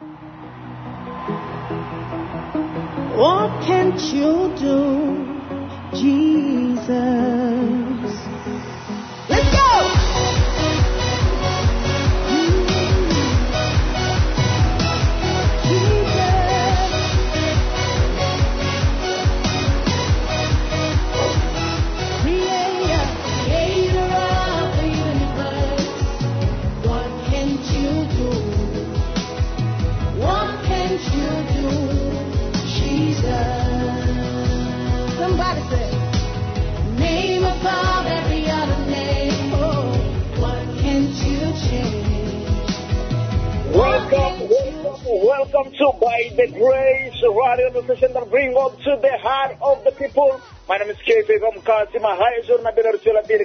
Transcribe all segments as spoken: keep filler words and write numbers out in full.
What can't you do, Jesus? Let's go! Somebody say, name above every other name. Oh, what can't you change? Welcome, welcome, welcome to By the Grace Radio, the station that brings up to the heart of the people. My name is K P from Kasima High School. My name is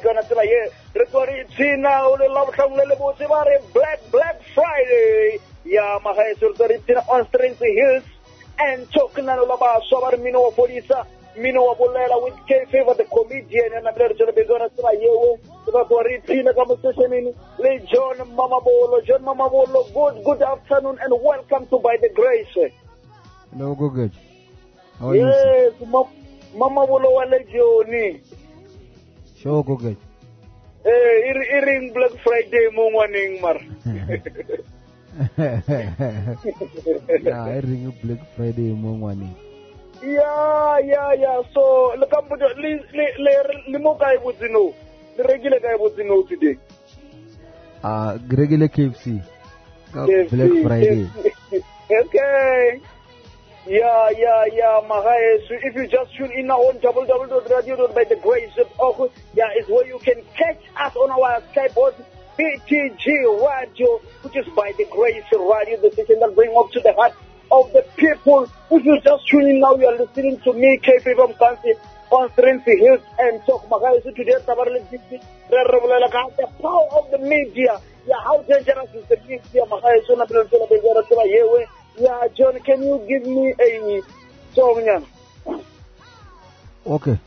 Tina. Black Black Friday. Yeah, my high school on Strength Hills and talking about Sobar Mino Polisa. Mino Abulela with K Favor the comedian and I'm going to be going to try you to read Tina conversation in John Mama Bolo, John Mama Bolo. Good, good afternoon and welcome to By the Grace. Hello, go good. How are yes, you? Ma Mama Bolo wale Johnny. Show go good. Eh, iring Black Friday mo morning mar. Yeah, I ring Black Friday mo morning. Yeah, yeah, yeah. So, look, I'm going to limo guy would know. The regular guy would know today. Ah, uh, regular K F C. K F C. Black Friday. Okay. Yeah, yeah, yeah, Mahai. So if you just tune in now on w w w dot radio dot by the grace dot org, yeah, is where you can catch us on our Skype on B T G Radio, which is By the Grace Radio, the station that bring up to the heart of the people. If you just tune in now, you are listening to me, K P from Kansi, on Strength Hills and Talk Mahai. So today, the power of the media. Yeah, how dangerous is the media, Mahai? So yeah, John, can you give me a song? Yeah? Okay.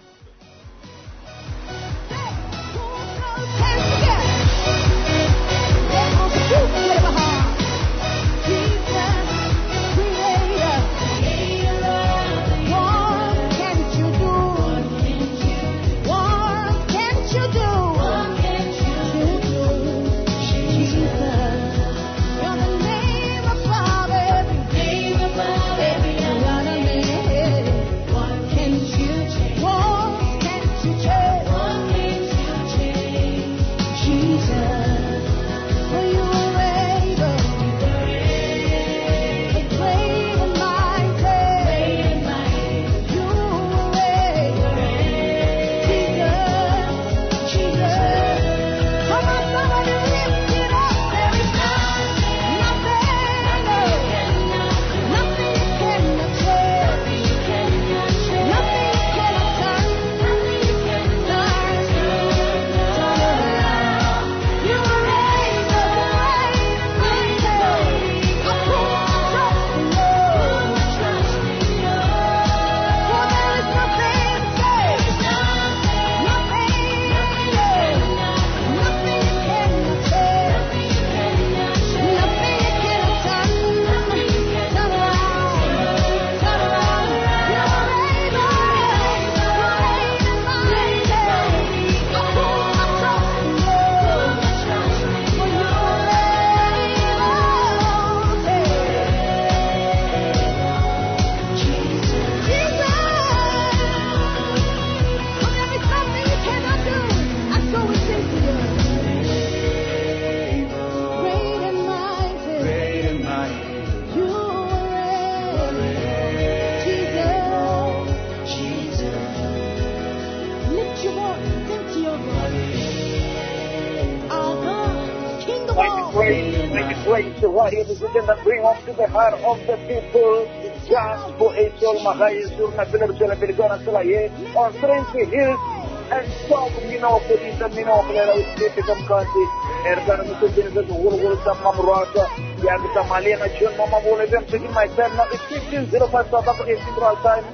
Radio decision that bring up to the heart of the people. Just for a soul, Mahai, Surna, Pillar, Sula, Pilgona, Sulaye, on Strength Hills, and Stop, you know, Police, and you know, Pillar, State of Country, Ergan, the Wool, some Mamrata, Yagita Malena, John Mama, Wool, them taking my time now. It's fifteen oh five South African Central Time,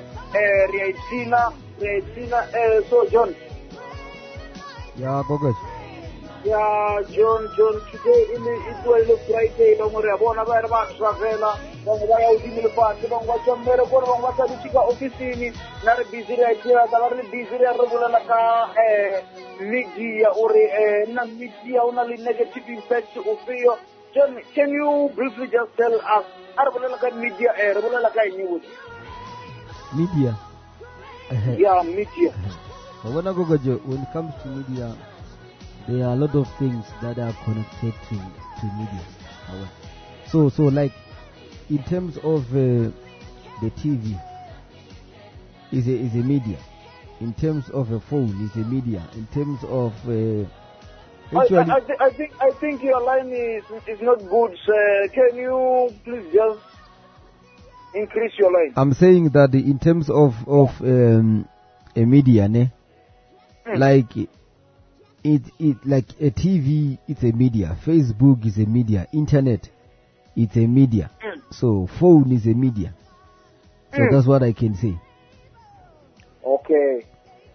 Riatina, Riatina, so John. Yeah, go good. Yeah, John, John, today in the, it was a Friday, don't worry, I want to wear my travela, don't worry, I was in the party, don't watch a miracle, don't watch a chica officini, not a busy idea, the very busy regular media or a media only negative effects of fear. John, can you briefly just tell us, Arabella media, Arabella news? Media. Yeah, media. When I go, when it comes to media, there are a lot of things that are connected to, to media. So, so like in terms of uh, the T V, is a is a media. In terms of a phone, is a media. In terms of uh, I, I, I, th- I think I think your line is is not good. Sir. Can you please just increase your line? I'm saying that in terms of of um, a media, ne? Hmm. like. It it like a T V, it's a media. Facebook is a media. Internet, it's a media. Mm. So phone is a media. So mm. that's what I can say. Okay.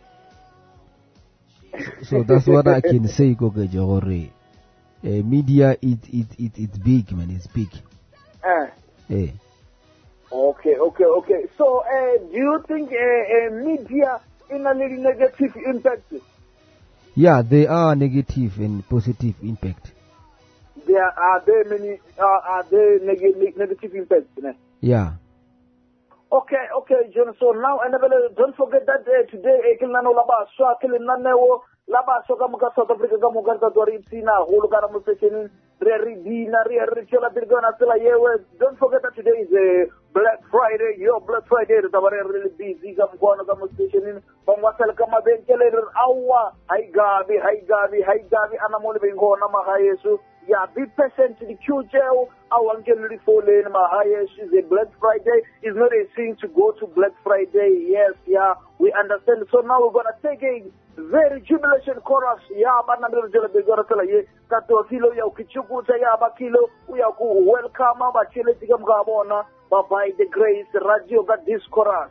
So that's what I can say, Goge Johore. Uh, media, it it it it's big, man. It's big. Uh. Yeah. Okay, okay, okay. So, uh, do you think uh, uh, media in a little negative impact? Yeah, there are negative and positive impact. There are there many uh, are there neg- negative impacts? Ne? Yeah. Okay, okay, John. So now, and don't forget that uh, today, Ekilano Laba, Swakilinanewo, Laba Sokamuka South Africa, Gamuganta Doripsina, Hulukara Mustation, Reridina, Richola Birgona Selayewe. Don't forget that today is a Black Friday, your Black Friday, the really busy, Gamguana Mustation, from Wasalkama Benkele, Awa, Hi Gabi, Hi Gabi, Hi Gabi, Anamoli Bengona Mahayesu. Yeah, be patient to the future. I want to fall in my highest is a Black Friday. It's not a thing to go to Black Friday. Yes, yeah, we understand. So now we're gonna take a very jubilation chorus. Yeah, but I'm gonna tell you that kilo ya ukichuku ya bakilo we are welcome. But chile tigam gabona. But by the grace, radio got this chorus.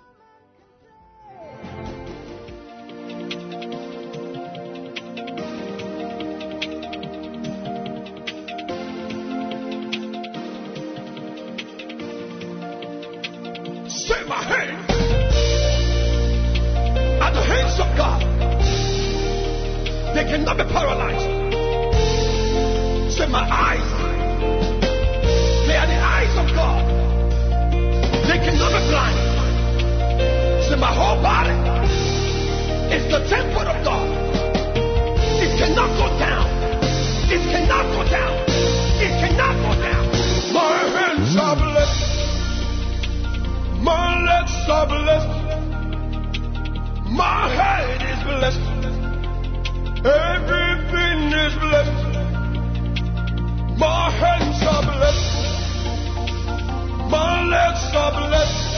Say my hands are the hands of God. They cannot be paralyzed. Say my eyes, they are the eyes of God. They cannot be blind. Say my whole body is the temple of God. It cannot go down. It cannot go down. It cannot go down. My hands are blessed. My legs are blessed. My head is blessed. Everything is blessed. My hands are blessed. My legs are blessed.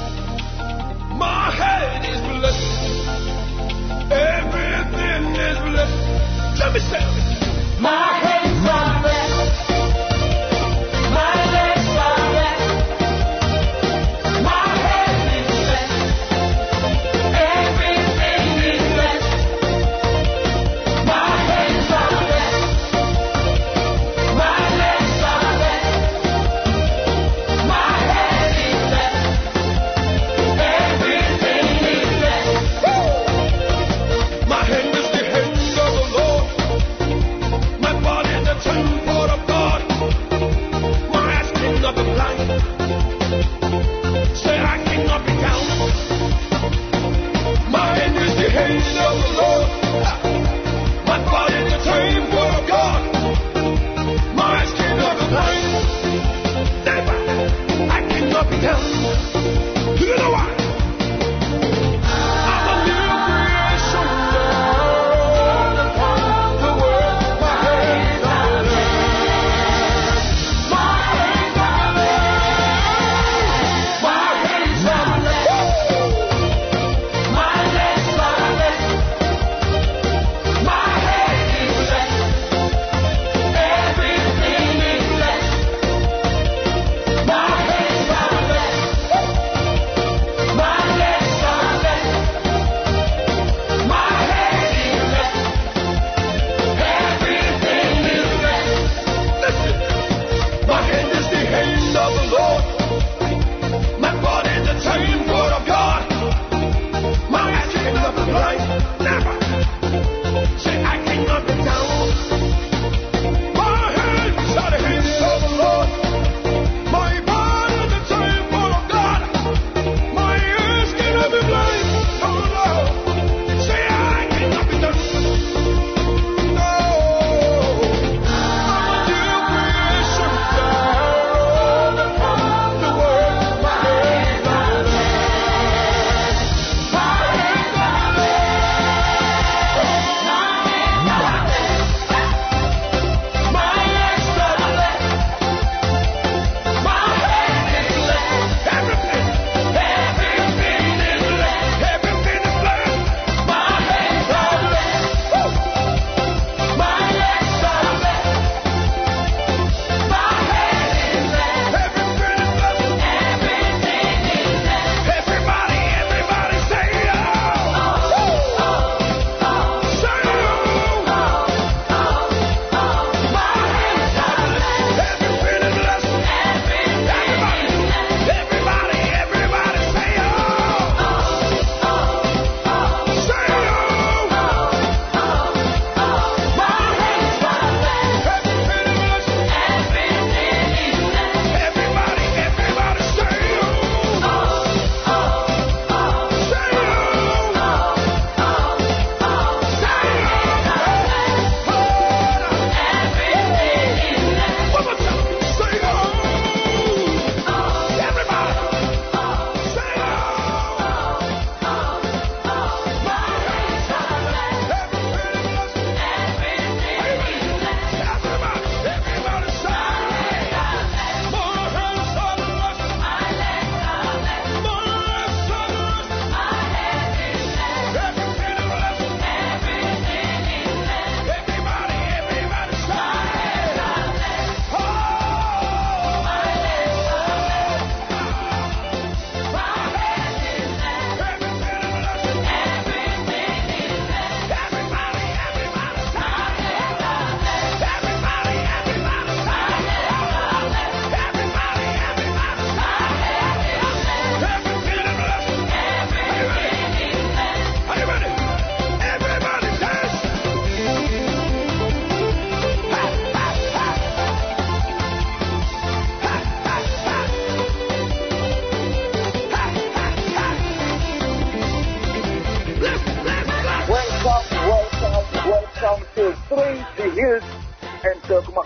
My head is blessed. Everything is blessed. Let me say it. My hands are blessed. My legs are blessed. My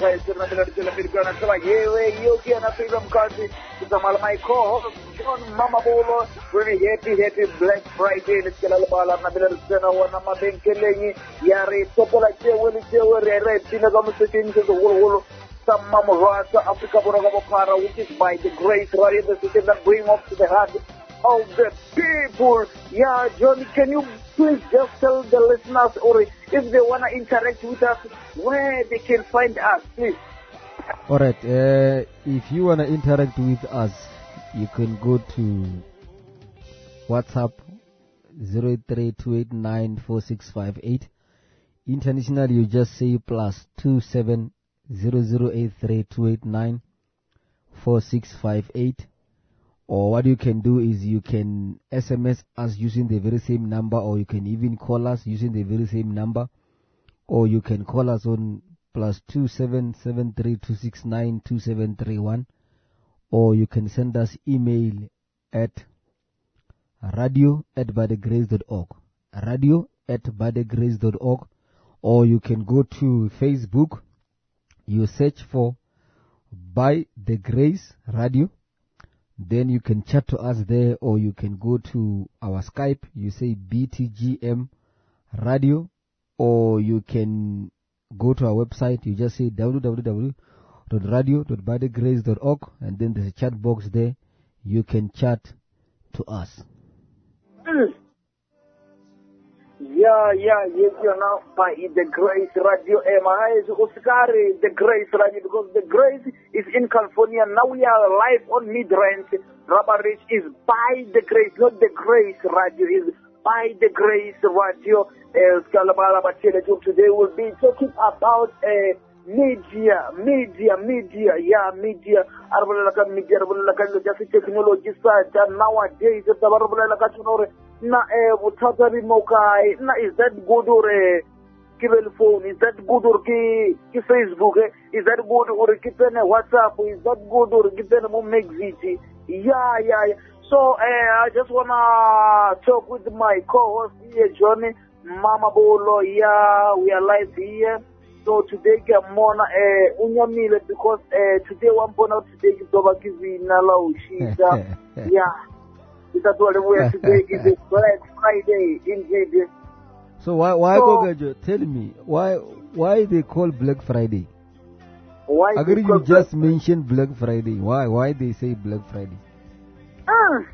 magaetsi rena pele re tswela pele ka yona tseba yewe yo ke yona Freedom Country ke tsamaya le my co-host John Mamabolo re re happy happy Black Friday le tsela le bala rena pele re tsena ona mabenkeleng ya re topola tsewe le tsewe re re tsena ka moseteng se segologolo sa Mamorata Africa Borwa ka bophara, which is by the grace radio the system that bring up to the heart of the people. Yeah, Johnny, can you please just tell the listeners, or if they want to interact with us, where they can find us, please? All right. Uh, if you want to interact with us, you can go to WhatsApp zero eight three two eight nine four six five eight. Internationally, you just say plus two seven zero zero eight three two eight nine four six five eight. Or what you can do is you can S M S us using the very same number, or you can even call us using the very same number, or you can call us on plus two seven seven three two six nine two seven three one, or you can send us email at radio at bythegrace dot org, radio at bythegrace dot org, or you can go to Facebook, you search for By the Grace Radio. Then you can chat to us there, or you can go to our Skype, you say B T G M Radio, or you can go to our website, you just say w w w dot radio dot by the grace dot org, and then there's a chat box there, you can chat to us. Mm. Yeah, yeah, yes, you're now by the Grace Radio. M I is Oscari, the Grace Radio, because the Grace is in California. Now we are live on Midrand. Rubber Ridge is by the Grace, not the Grace Radio, is by the Grace Radio. Today will be talking about uh, media, media, media, yeah, media. Media, just technology side. Nowadays, na eh bothata di mokai na is that good or ke phone, is that good or ke ke Facebook, is that good or ke tsena WhatsApp, is that good or ke tsena mo Mexit? Yeah, yeah, yeah. So uh, I just wanna talk with my co-host here, Johnny Mamabolo. Yeah, we are live here. So today ke mona eh unyamile because uh, today one point out today ke toba ke zina la ushisa. Yeah. That's what we are today is a Black Friday indeed. So why why so, Gogajo, tell me why why they call Black Friday? Why I agree you just Black mentioned Black Friday. Why why they say Black Friday? Ah.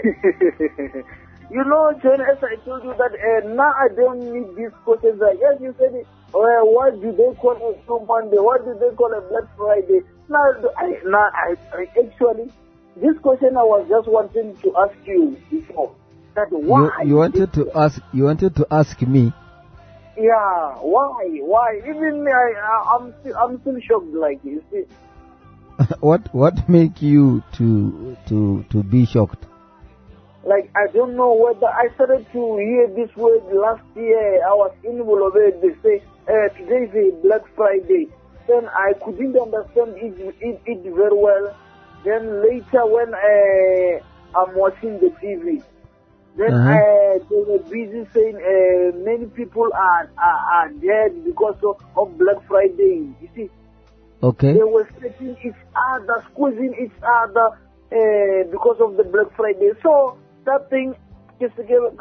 You know, John, as I told you that uh, now I don't need these questions. Like, yes, you said it. Uh, what do they call it Blue Monday? What do they call it Black Friday? Now I now I, I actually. This question I was just wanting to ask you before. That why you, you wanted to ask you wanted to ask me? Yeah, why? Why? Even me, I, I I'm still I'm still shocked. Like you see. what what make you to to to be shocked? Like I don't know whether I started to hear this word last year. I was in Bolove. They say uh, today is a Black Friday. Then I couldn't understand it it, it very well. Then later when uh, I'm watching the T V, then uh-huh. uh, they were busy saying uh, many people are, are are dead because of, of Black Friday. You see, okay. They were stretching each other, squeezing each other uh, because of the Black Friday. So that thing is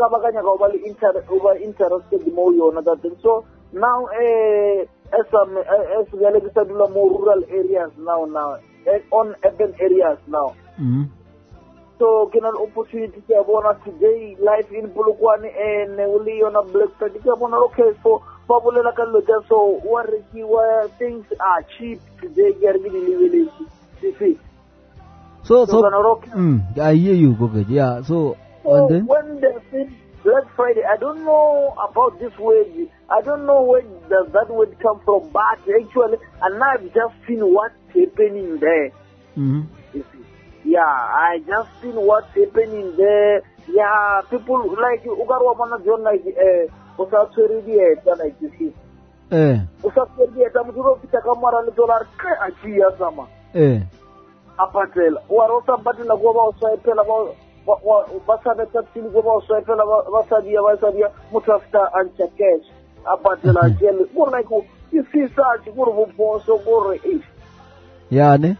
over interested more on that thing. So now uh, as some uh, as we are more rural areas now now. On urban areas now. Mm-hmm. So, can an opportunity to have one today, life in Bulukwane and only on a Black Friday. Okay, so, so where things are cheap today, really, really. So, so, mm, I hear you, Gogo. Yeah, so, so and then? When they say Black Friday, I don't know about this word. I don't know where does that word come from, but actually, and I've just seen what's happening there. Mm-hmm. You see? Yeah, I just seen what's happening there. Yeah, people like Ugarwa Mana John like uh Usaturidia like you see. Eh. Usaturidia Tamuro Pitakamara Dollar Achia Sama. Eh. Apatel. Or also Battle Goba Swipel about Basada Tatsili Goba Swipel about Vasadia Vasadia Mutafta and Chakesh. Apatel Agel. More like You see such good proposal for it. Yeah, ne?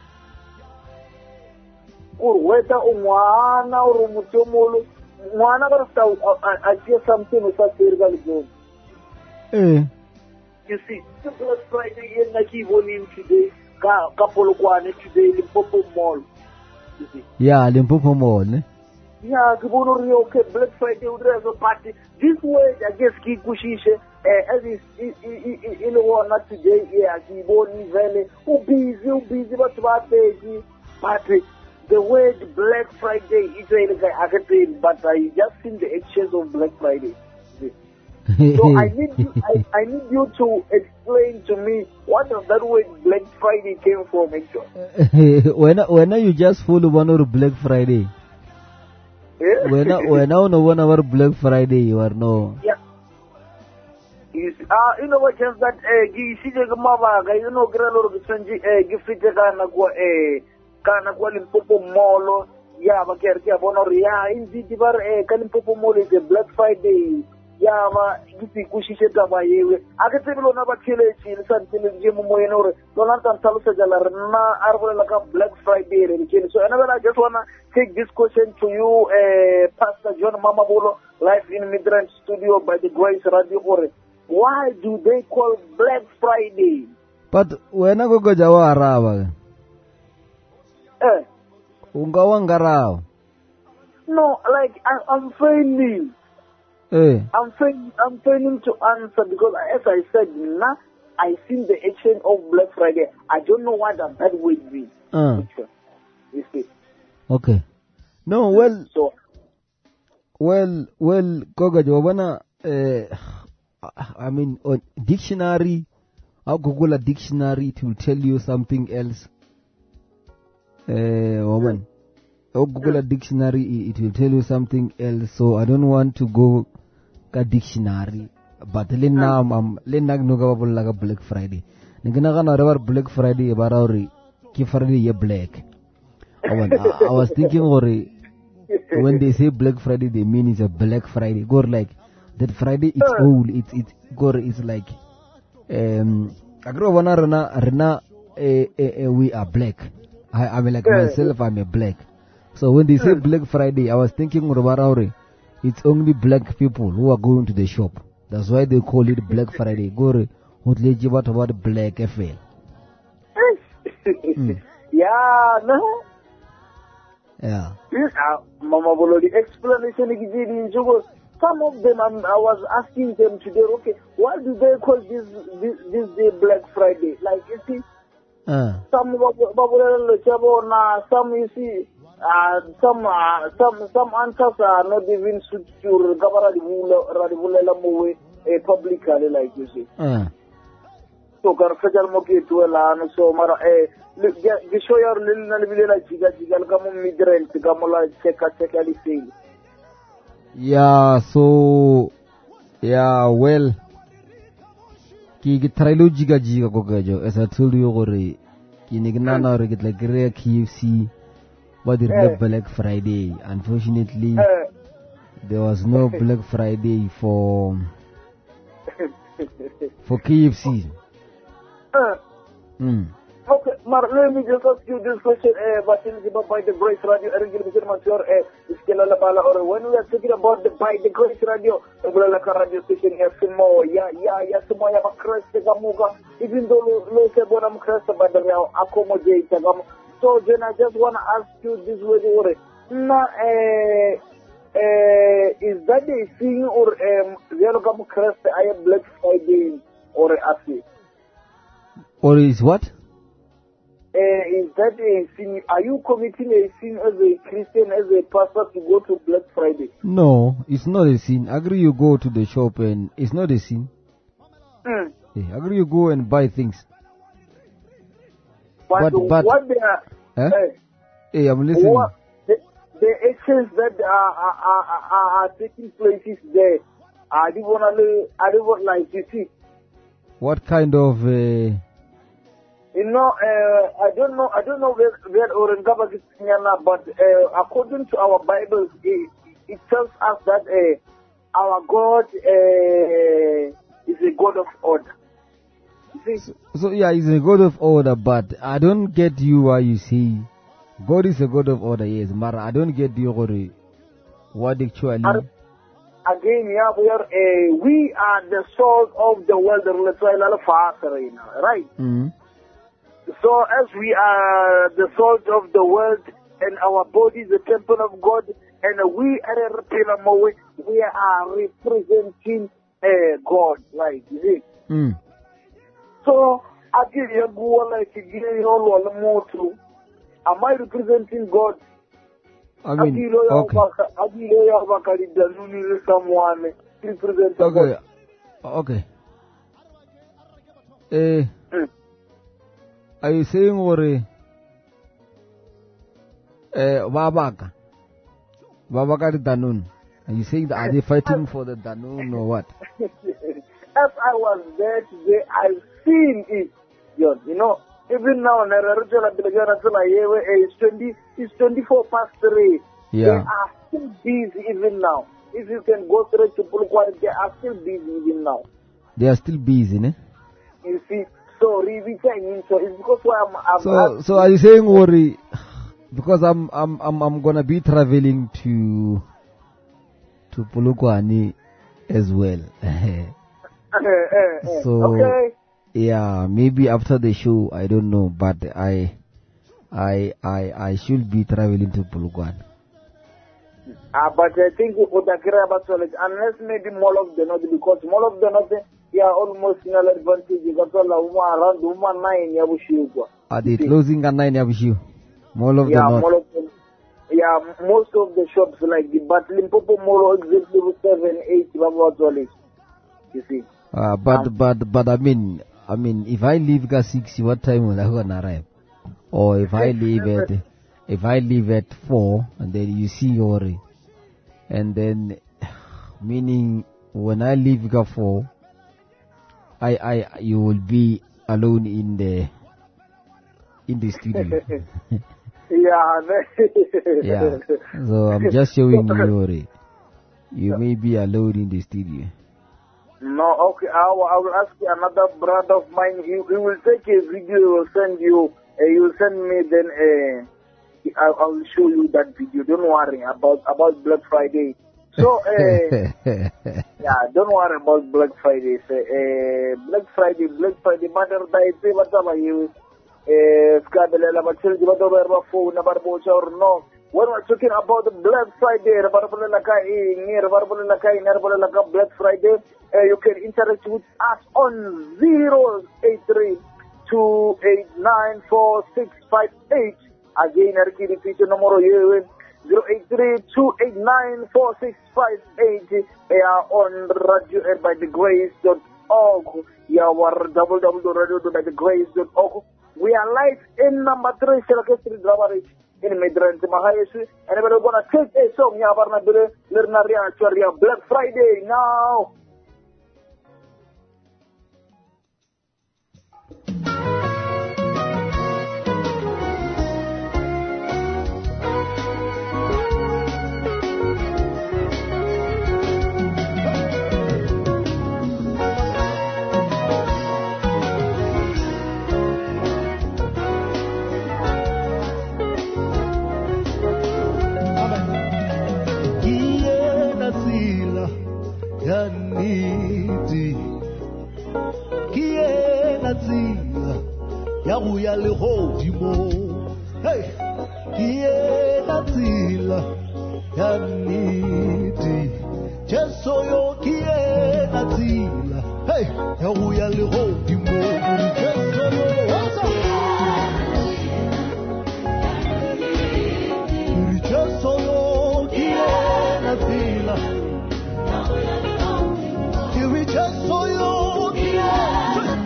Good whether umwana or umutomolo. Mwana got I see something with a serial. Eh. You see, the Black Friday in Nakivon today, couple of one today in Popo Mall. You see. Yeah, Limpopo Mall, ne? Yeah, Kibono okay, Black Friday would have a party. This way, I guess Kikushisha, as is in the one not today, yeah, Kiboni Valley, who busy, who busy, but what baby, party. The word Black Friday is a guy, but I just seen the exchange of Black Friday. So I need you, I, I need you to explain to me what does that word Black Friday came from, actually. when when you just follow one or Black Friday. Yeah? When when now no one hour Black Friday you are no. Yeah. You see, uh, you know what? Just that uh, you see the mama, you know, grandma, the sanji, uh, give it a kind of what, uh, kind of what in Popo Molo, yeah, but care, yeah, bonor, yeah, in the divar, uh, Kalimpopo Molo is a Black Friday. Yeah, ma, gifi kushishe taba yewe. Ake tebilo na bakile chile san chile jemu moyenore. Donatan talusa jala na arbole laka Black Friday re. So another I just wanna take this question to you, uh, Pastor John Mamabolo, live in Midrand Studio by the Grace Radio Ore. Why do they call Black Friday? But when I go go jawa araba. Eh? Ungawa ngarao. No, like I, I'm failing. Eh. I'm failing, I'm failing to answer because, as I said, now I seen the action of Black Friday. I don't know what that, that would be. Uh. You see? Okay. No, well, so, well, well, Goga Jovana, uh, I mean, on dictionary, I'll Google a dictionary to tell you something else. Uh, woman. I'll Google a dictionary, it will tell you something else. So I don't want to go a dictionary. But let now, um, let now no go like a Black Friday. Nagana gana Black Friday about our Friday ye black. I, I was thinking or when they say Black Friday, they mean it's a Black Friday. Go like that Friday it's old. It's it's go it's like um. I grow one rena rena we are black. I I mean like myself I'm a black. So when they say Black Friday, I was thinking about it's only black people who are going to the shop. That's why they call it Black Friday. Go what about black F L? mm. Yeah, no. Yeah. Uh, Mama Bolo, the explanation is in Jogo. Some of them, um, I was asking them today, okay, why do they call this this, this day Black Friday? Like, you see, uh. some some you see, uh, some uh, some some answers are not even suited to uh, publicly, like you see. Uh. So, Garfajal Moki to Elan, so Mara, eh, the show your little Navilla Giga Gigal Gamu Midrand, Gamola, Cheka Chekali Sing. Yeah, so, yeah, well, Ki Trailu Giga Giga Gogajo, as I told you already, Kinignana or get like rare K F C, but it was Black Friday. Unfortunately, there was no Black Friday for for K F C. Uh, mm. Okay, Mar, let me just ask you this question. Uh, by the Grace Radio, uh, when we are talking about the by the Grace Radio, radio station, yeah, yeah, yeah, even though no say bonam crest, but now accommodate. So then I just want to ask you this way, na uh, uh, is that a thing or um, the crest? I am Black Friday or a thing? Or is what? Uh, is that a sin? Are you committing a sin as a Christian, as a pastor, to go to Black Friday? No, it's not a sin. Agree you go to the shop and it's not a sin. Mm. Yeah, agree you go and buy things. But, but, but what they are... Huh? Uh, hey, I'm listening. What, the, the actions that are, are, are, are taking places there, I don't want to... I don't want like you see. What kind of... Uh, You know, uh, I don't know, I don't know where, where Orangaba is now, but uh, according to our Bible, it, it tells us that uh, our God uh, is a God of order. You see? So, so yeah, he's a God of order, but I don't get you why you say God is a God of order. Yes, Mara, I don't get you Gore. What actually? Ar- Again, yeah, we are, uh, we are the salt of the world, right? Mm. So as we are the salt of the world, and our body is the temple of God, and we are a we are representing uh, God, right? You see? Mm. So, again, you go like again, am I representing God? I mean, okay. Someone represent Okay. Okay. Eh, Mm. are you saying or eh Babaka? Babaka the Danun. Are you saying that are they fighting for the Danun or what? As I was there today, I've seen it. You know, even now, it's twenty, it's twenty-four past three. They Yeah. are still busy even now. If you can go straight to Pulkwari, they are still busy even now. They are still busy, ne? You see, so really, so it's because why I'm, I'm So, so are you saying worry? Because I'm, I'm, I'm, I'm gonna be traveling to, to Polokwane as well. So, okay. yeah, maybe after the show, I don't know, but I, I, I, I should be traveling to Polokwane. Uh, but I think what I care about it, unless maybe Mall of the North, because Mall of the North, they are almost in an advantage because all the woman around the woman nine Yabushu. Are they closing at nine Yabushu? Mall of Yeah, the North. Mall of the, yeah, most of the shops like the, but Limpopo Mall exactly seven, eight, you see. Uh, but, Um, but, but I mean, I mean, if I leave at six, what time will I gonna arrive? Or if I leave at, if I leave at four, and then you see your, and then, meaning when I leave at four, I, I, you will be alone in the, in the studio. yeah. Yeah. So I'm just showing you, Ori. You may be alone in the studio. No, okay, I will, I will ask you another brother of mine. He, he will take a video, he will send you, uh, he will send me, then uh, I, I will show you that video. Don't worry about, about Black Friday. So, uh, yeah, don't worry about Black Friday. So, uh, Black Friday, Black Friday, Mother Day, say what about you? Uh, Skabelela, but tell you what about phone, about or no. When we're talking about the Black Friday, Black Friday, uh, you can interact with us on zero eight three, two eight nine, four six five eight. Again, I repeat the number zero eight three, two eight nine, four six five eight. They are on radio by the grace dot org. Yeah, we're double double radio by the grace dot org. We are live in number three, Shalakestri Drabarich. In Midrand Mahayesu, and we're gonna take a song, Yabarna Bure, Lernaria, Choria, Black Friday now. Yahuya le hodimo, hey, kie natila, yaniti, jeso yo kie natila, hey, Yahuya le hodimo, jeso yo, wasa, jeso yo kie natila, Yahuya jeso yo kie.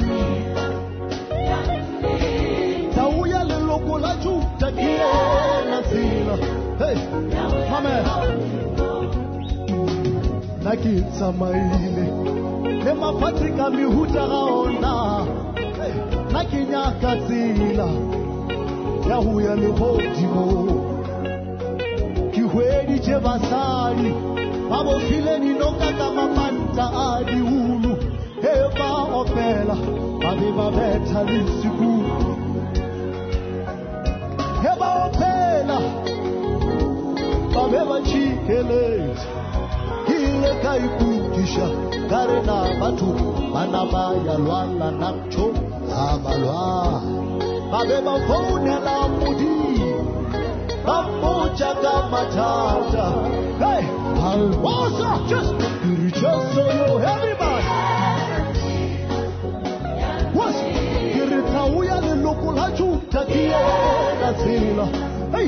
Hey, mama, nakitsa maile, le mafatrika mihuta gaona, nakinya katsila, Yahuya le hodimo, kihwedi che basali, babo file ni noka kama manta adi ulu, eba opela, babi babetha lisiku heba opela babe bachikeleza ile kaikudisha karena batu banabaya lwala namcho abalwa babe bafone la mudi bamoja kama tata hey alwasa just just so you everybody was kiritauya lilokula chuta kiona zila hey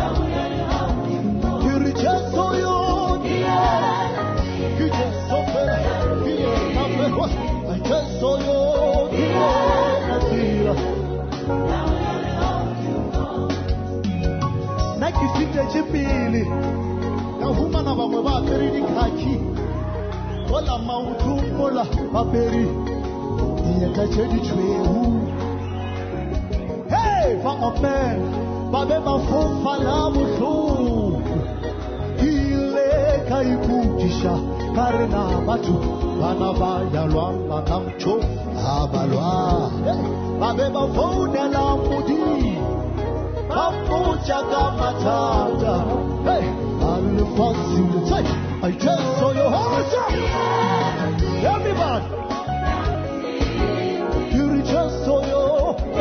just so you just so fera I just saw you nakifite chipili kahuma na bamwe baperi dikaki wala mautu mola baperi yekachedi chwehu hey fa open babe bafufa la mutu ile kaikujisha karena batu banabaya lwamba namcho abalwa babe bafone la mudi bamucha kama tata hey alifasi say I just saw your heart everybody you just saw your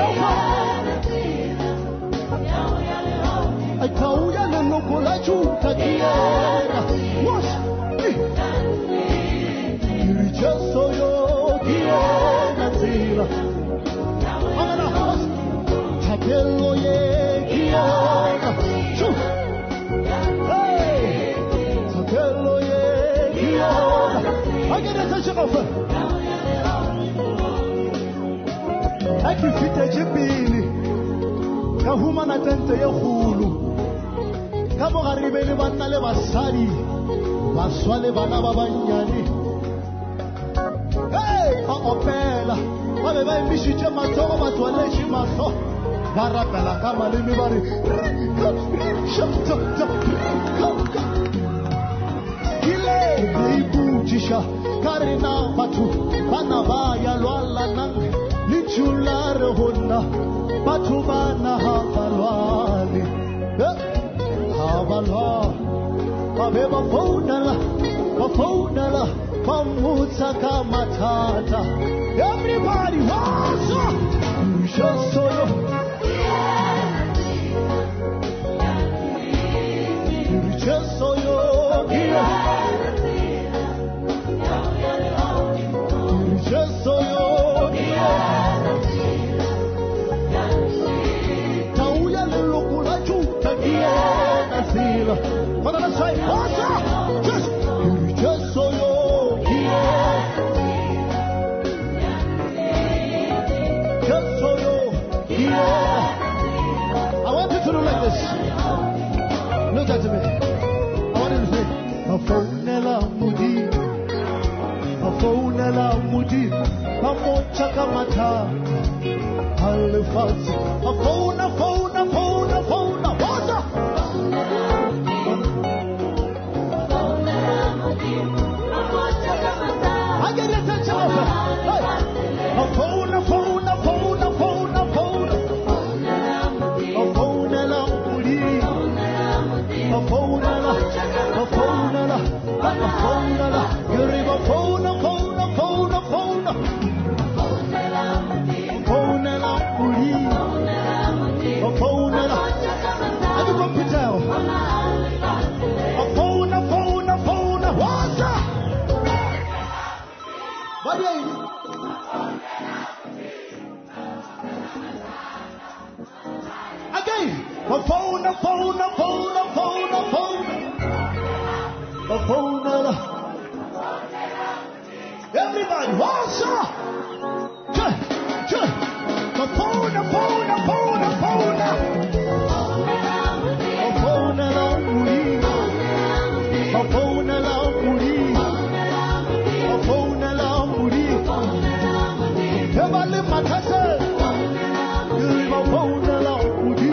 I tell you no kola chuta kiera what just so you kiona zila amana takelo ye kiona chu hey takelo ye kiona again attention of akifite chipili kahuma na tente ya hulu kamo garibele bana le basadi baswale bana babanyani opela babe ba imishije matoro batwaleshi maso barapela kama limi bari ile ibujisha karina batu bana baya lwala nang lichulare honna batu bana habalwali habalwa babe ba fonala ba fonala Pamuta kama tata everybody what's up just so you just so you just so you tauya lulukula chuta kiena sila but let's say what's up just just so you I want you to do like this. Look at me. I want you to say, Afonela Mudi, Afonela Mudi, Pamocha Kamata, Alifaz, Afona, Fona, Fona, Fona, Water. I get attention of her. Afona, Fona, Fona, Fona, Fona. Afonala, afonala, afonala, yuriba fona, fona, fona, fona. Afonala, uri. Afonala. Have you got Petel? Afona, fona, fona, water. What are you? Again. A phone, a phone, a phone, a phone, a phone. A phone, everybody, what's up? Just, just. A phone, a phone, a phone, a phone. A phone, a muri. A phone, a muri. A phone, a muri. Everybody, my cousin. A phone, a muri.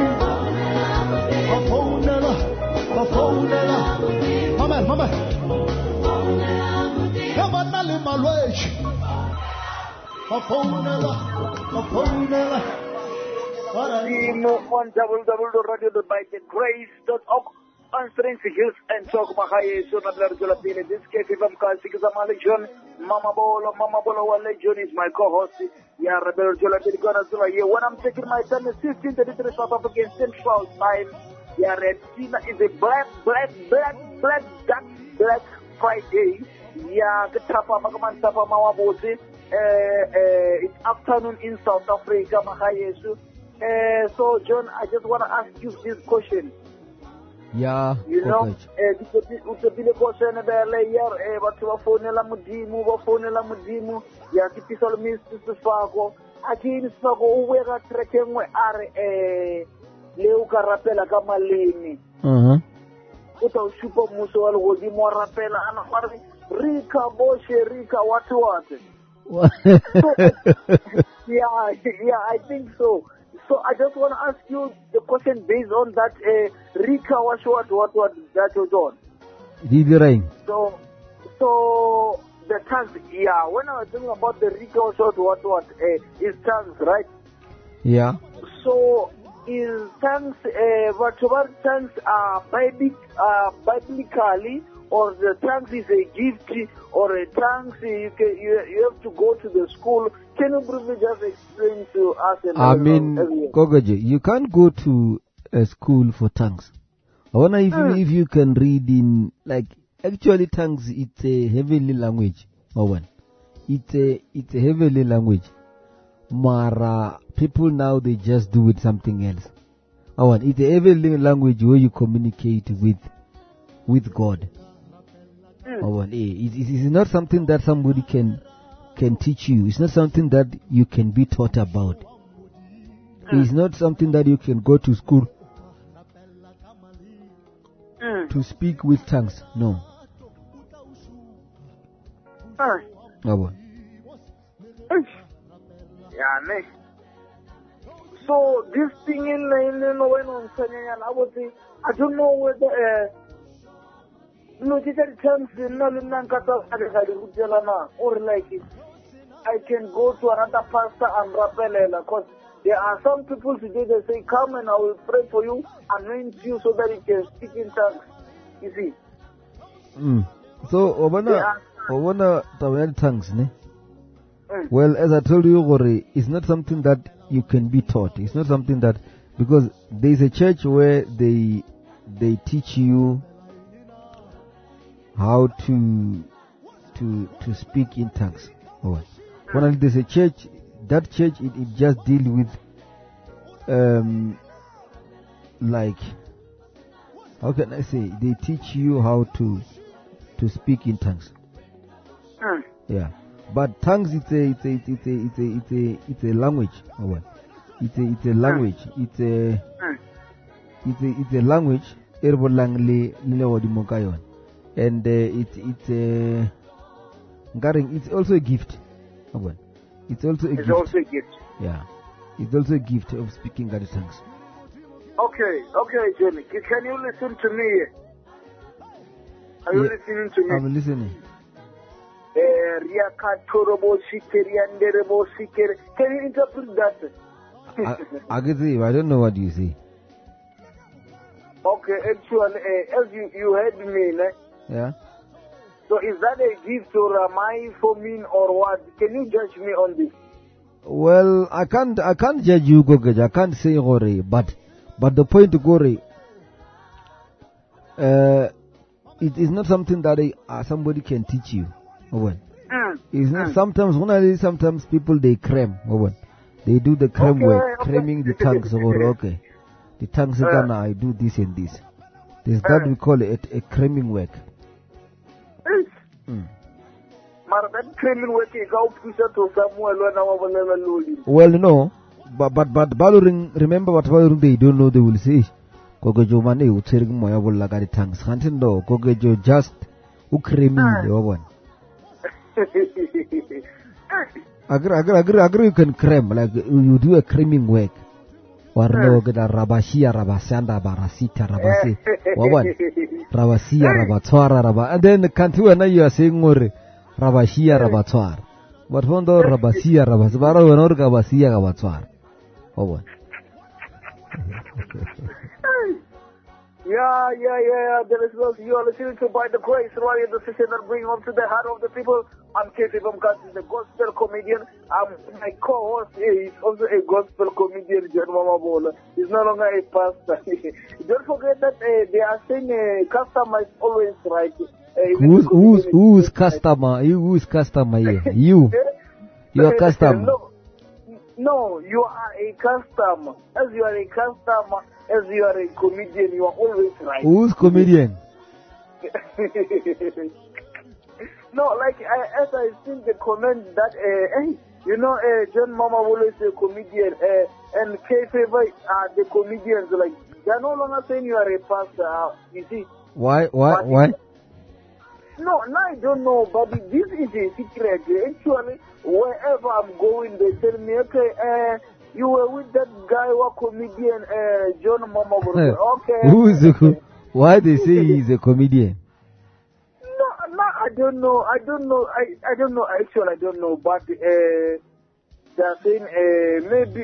Mama, mama. Come on, Nali Malway. ba founela ba founela Alright. Dimo on w w w dot radio dot by the grace dot org on Strength Hills and Talk Mahaye so na bla rjola pele this K F M ka sikiza Legion Mama Bolo Mama Bolo wa Legion is my co-host ya rebel rjola pele gonna so here when I'm taking my time is fifteen thirty-three South African Central Time ya red is a black black black black dark black Friday ya ketapa makaman tapa mawabose eh eh it's afternoon in South Africa Mahaye so Uh, so, John, I just want to ask you this question. Yeah. You know, okay. utobile question about layer, eh, but wa phone la mudimu, wa phone la mudimu, ya kipisalo mistu sufako, akini sufako uweka trekengwe are, eh, leo karapela kama lini. Uh-huh. Uta ushupa muso wala wadimu wa rapela, anakwari, rika boshe, rika watu wate. So, yeah, yeah, I think so. So I just want to ask you the question based on that uh, Rika was what what what that you done. Did rain? So so the tongues, yeah. When I was talking about the Rika was what what what uh, is tongues, right? Yeah. So is tongues uh, what what tongues are biblic uh, biblically, or the tongues is a gift, or a tongues you can you, you have to go to the school. Can you briefly just explain to us? I mean, Gogoje, you can't go to a school for tongues. I wonder if mm. you, if you can read in, like, actually tongues, it's a heavenly language. Or one, it's a it's a heavenly language. Mara people now they just do it something else. Or one, it's a heavenly language where you communicate with with God. Mm. Or one, it, it, it is not something that somebody can. can teach you. It's not something that you can be taught about. Mm. It's not something that you can go to school mm. to speak with tongues. No. Mm. Oh, yeah, ne. So this thing in the I would say I don't know whether uh, no teacher tongues no or like it. I can go to another pastor and rappelela, because there are some people today that say, come and I will pray for you, anoint you so that you can speak in tongues. You see? Mm. So, Obana, Obana, Obana tongues, ne? Mm. Well, as I told you, Gori, it's not something that you can be taught. It's not something that, because there is a church where they they teach you how to to to speak in tongues. Oh. When there's a church, that church it, it just deal with um like how can I say, they teach you how to to speak in tongues. Mm. Yeah, but tongues it's a it's a it's a it's a it's a it's a language. Oh, what? It's a it's a language. It's a it's a it's a language. And uh, it's it's a it's also a gift. It's also a it's gift. also a gift. Yeah, it's also a gift of speaking other tongues. Okay, okay, Jenny. Can you listen to me? Are you yeah, listening to me? I'm listening. Can you interpret that? I, I, I don't know what you say. Okay, actually, uh, as you, you heard me, né? Yeah. So is that a gift or am I for me or what? Can you judge me on this? Well, I can't I can't judge you, Gogej. I can't say Gore, but but the point, Gore, uh, it is not something that I, uh, somebody can teach you. Well, mm. it's not mm. sometimes when sometimes people they cram. Well, they do the cram okay, work, okay. cramming the tongues. Or okay, the tongues are gonna I do this and this. There's that we call it a cramming work. Mm. Well, no, but but but Baluring, remember what Baluring they don't know, they will say Kogojo Mane utsering moya will lagari tongues. Hunting no Kogojo just ukremin the one. Agree, agree, agree, agree. You can cram like you do a cramming work. Warno gada rabashia rabasanda barasita rabase. Wawan rabashia rabatwara raba. And then the country when you are saying more rabashia rabatwar. But fondo rabasia rabas. Bara wenor kabasia kabatswara. Oh boy. Yeah, yeah, yeah, yeah. There is love. You are listening to By the Grace Radio, the station that brings up to the heart of the people. I'm K F M Kasi, the gospel comedian. Um, my co-host is also a gospel comedian, John Mama Bola. He's no longer a pastor. Don't forget that uh, they are saying uh, customer is always right. Uh, Who's who's who's customer? You who's customer here? You. You are customer. No, no, you are a customer. As you are a customer, as you are a comedian, you are always right. Who's comedian? No, like I, as I seen the comment that uh, hey, you know, uh, John Mama always a comedian, uh, and K Favor are the comedians. Like they are no longer saying you are a pastor. Uh, you see? Why? Why? But Why? No, no, I don't know, but this is a secret. Actually, wherever I'm going, they tell me, okay, uh, you were with that guy who a comedian, uh, John Mama. Okay. Who is the co- Why they say he's a comedian? No, no, I don't know. I don't know. I, I don't know. Actually, I don't know. But uh, they're saying uh, maybe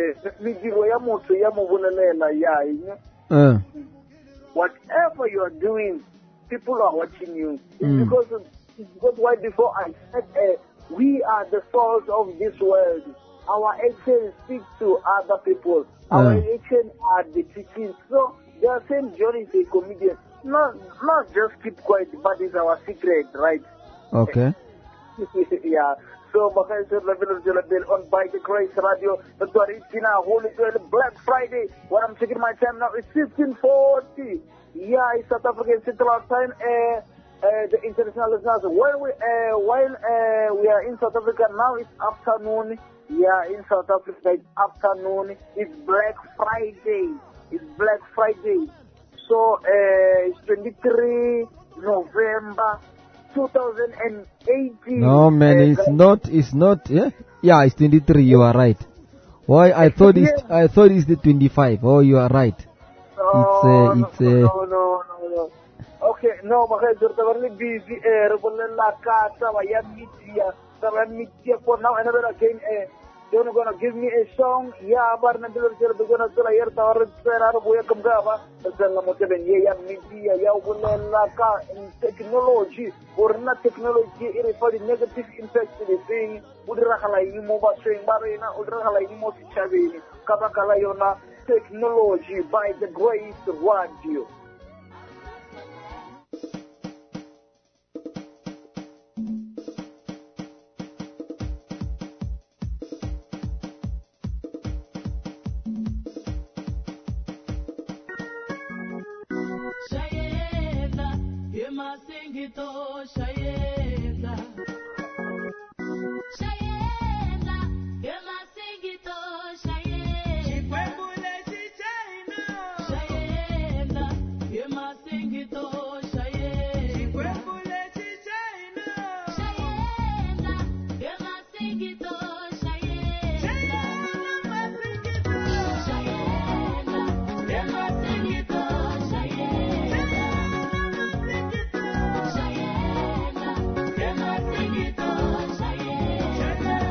uh, Uh. whatever you are doing, people are watching you. It's Mm. because of, it's because why before I said uh, we are the salt of this world. Our actions speak to other people. Our Mm. actions are the teachings. So they are saying John is a comedian. Not, not just keep quiet, but it's our secret, right? Okay. Yeah. So, Makai said, on By the Grace Radio, the Twaricina, Holy Black Friday. What I'm checking my time now is fifteen forty. Yeah, it's South African Central Time. Uh, uh, the international listeners, while we, uh, while uh, we are in South Africa now, it's afternoon. Yeah, in South Africa, it's afternoon. It's Black Friday. It's Black Friday. So, uh, it's twenty-three November two thousand eighteen. No man, uh, it's not. It's not. Yeah. Yeah, it's twenty-three. You are right. Why? I thought it's. I thought it's the twenty-five. Oh, you are right. Oh, It's. Uh, it's. no, Uh, no, no, no, no. Okay, no, because you're very busy. Eh, Rebolela Kasa, Waya Media, Sarah Media. For now, another again. Eh, you're gonna give me a song. Yeah, but I'm gonna tell you gonna tell you that I'm gonna go come gaba. Tell them what they're yeah, media, yeah, Rebolela Ka in technology or not technology. It is for the negative impact to the thing. Udra halai mo ba swing barina. Udra halai mo si chavini. Kabakala yona. Technology by the Grace Radio. Shayenda, yemasingito, Shayenda. Shayenda, yemasingito, Shayenda. Shayenda, yemasingito, Shayenda. Shayenda, yemasingito, Shayenda. Shayenda, yemasingito, Shayenda.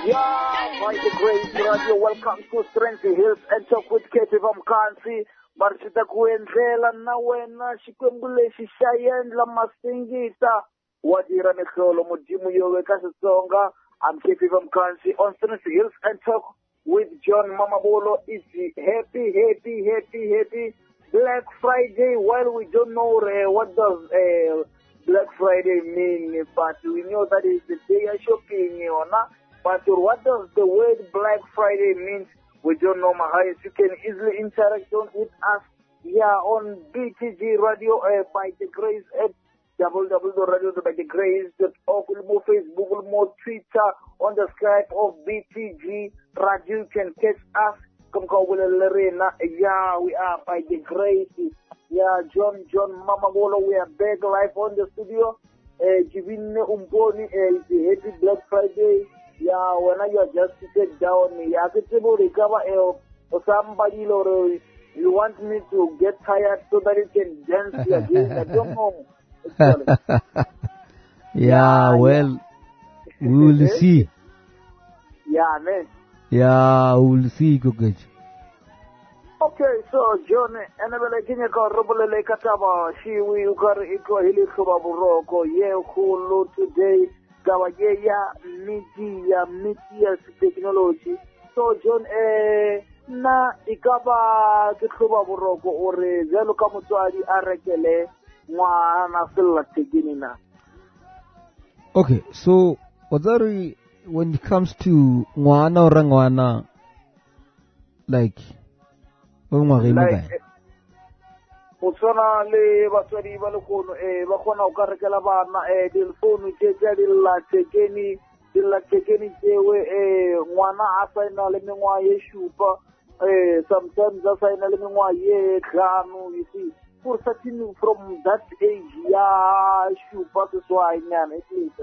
Yeah, by the Grace Radio, welcome to Strength Hills and talk with Katie from Kansi. Barisita kuendlela na wena xikwembu lexi xa yendla masingita wa dira mihlolo mudimu yowe ka Xitsonga. I'm Katie from Kansi on Strength Hills and talk with John Mamabolo. It's happy, happy, happy, happy Black Friday. While we don't know uh, what does uh, Black Friday mean, but we know that is the day of shopping, you know. But what does the word Black Friday mean? We don't know, Mahayas. You can easily interact on with us here on B T G Radio uh, by the Grace at w w w dot radio by the grace dot org, more Facebook, more Twitter, on the Skype of B T G Radio. You can catch us. Come call with Lorena. Yeah, we are by the Grace. Yeah, John, John, Mama Wolo, we are back live on the studio. Giving Umboni is the happy Black Friday. Yeah, when you are just sit down, yeah, I can recover or somebody or you want me to get tired so that you can dance again. I don't know. yeah, yeah, well, yeah. We will see. Yeah, man. Yeah, we will see, Gugaj. Okay, so John, enabele kinye ka robole kataba shi we ukar iko hili kuba buroko ye khulu today gawa ye ya miti ya miti ya technology. So John eh na ikaba ke kuba buroko ore zelo ka motswadi a rekele ngwana sella tegini na. Okay, so Odari, when it comes to ngwana or ngwana, like like Utsona le batswadi ba lekono eh ba khona o ka rekela bana eh dilfounu tse tse di la tekeni di la tekeni tsewe eh ngwana a saina le mengwa ye shupa eh sometimes a saina le mengwa ye tlhano, you see, for starting from that age ya shupa ke swa nyana at least.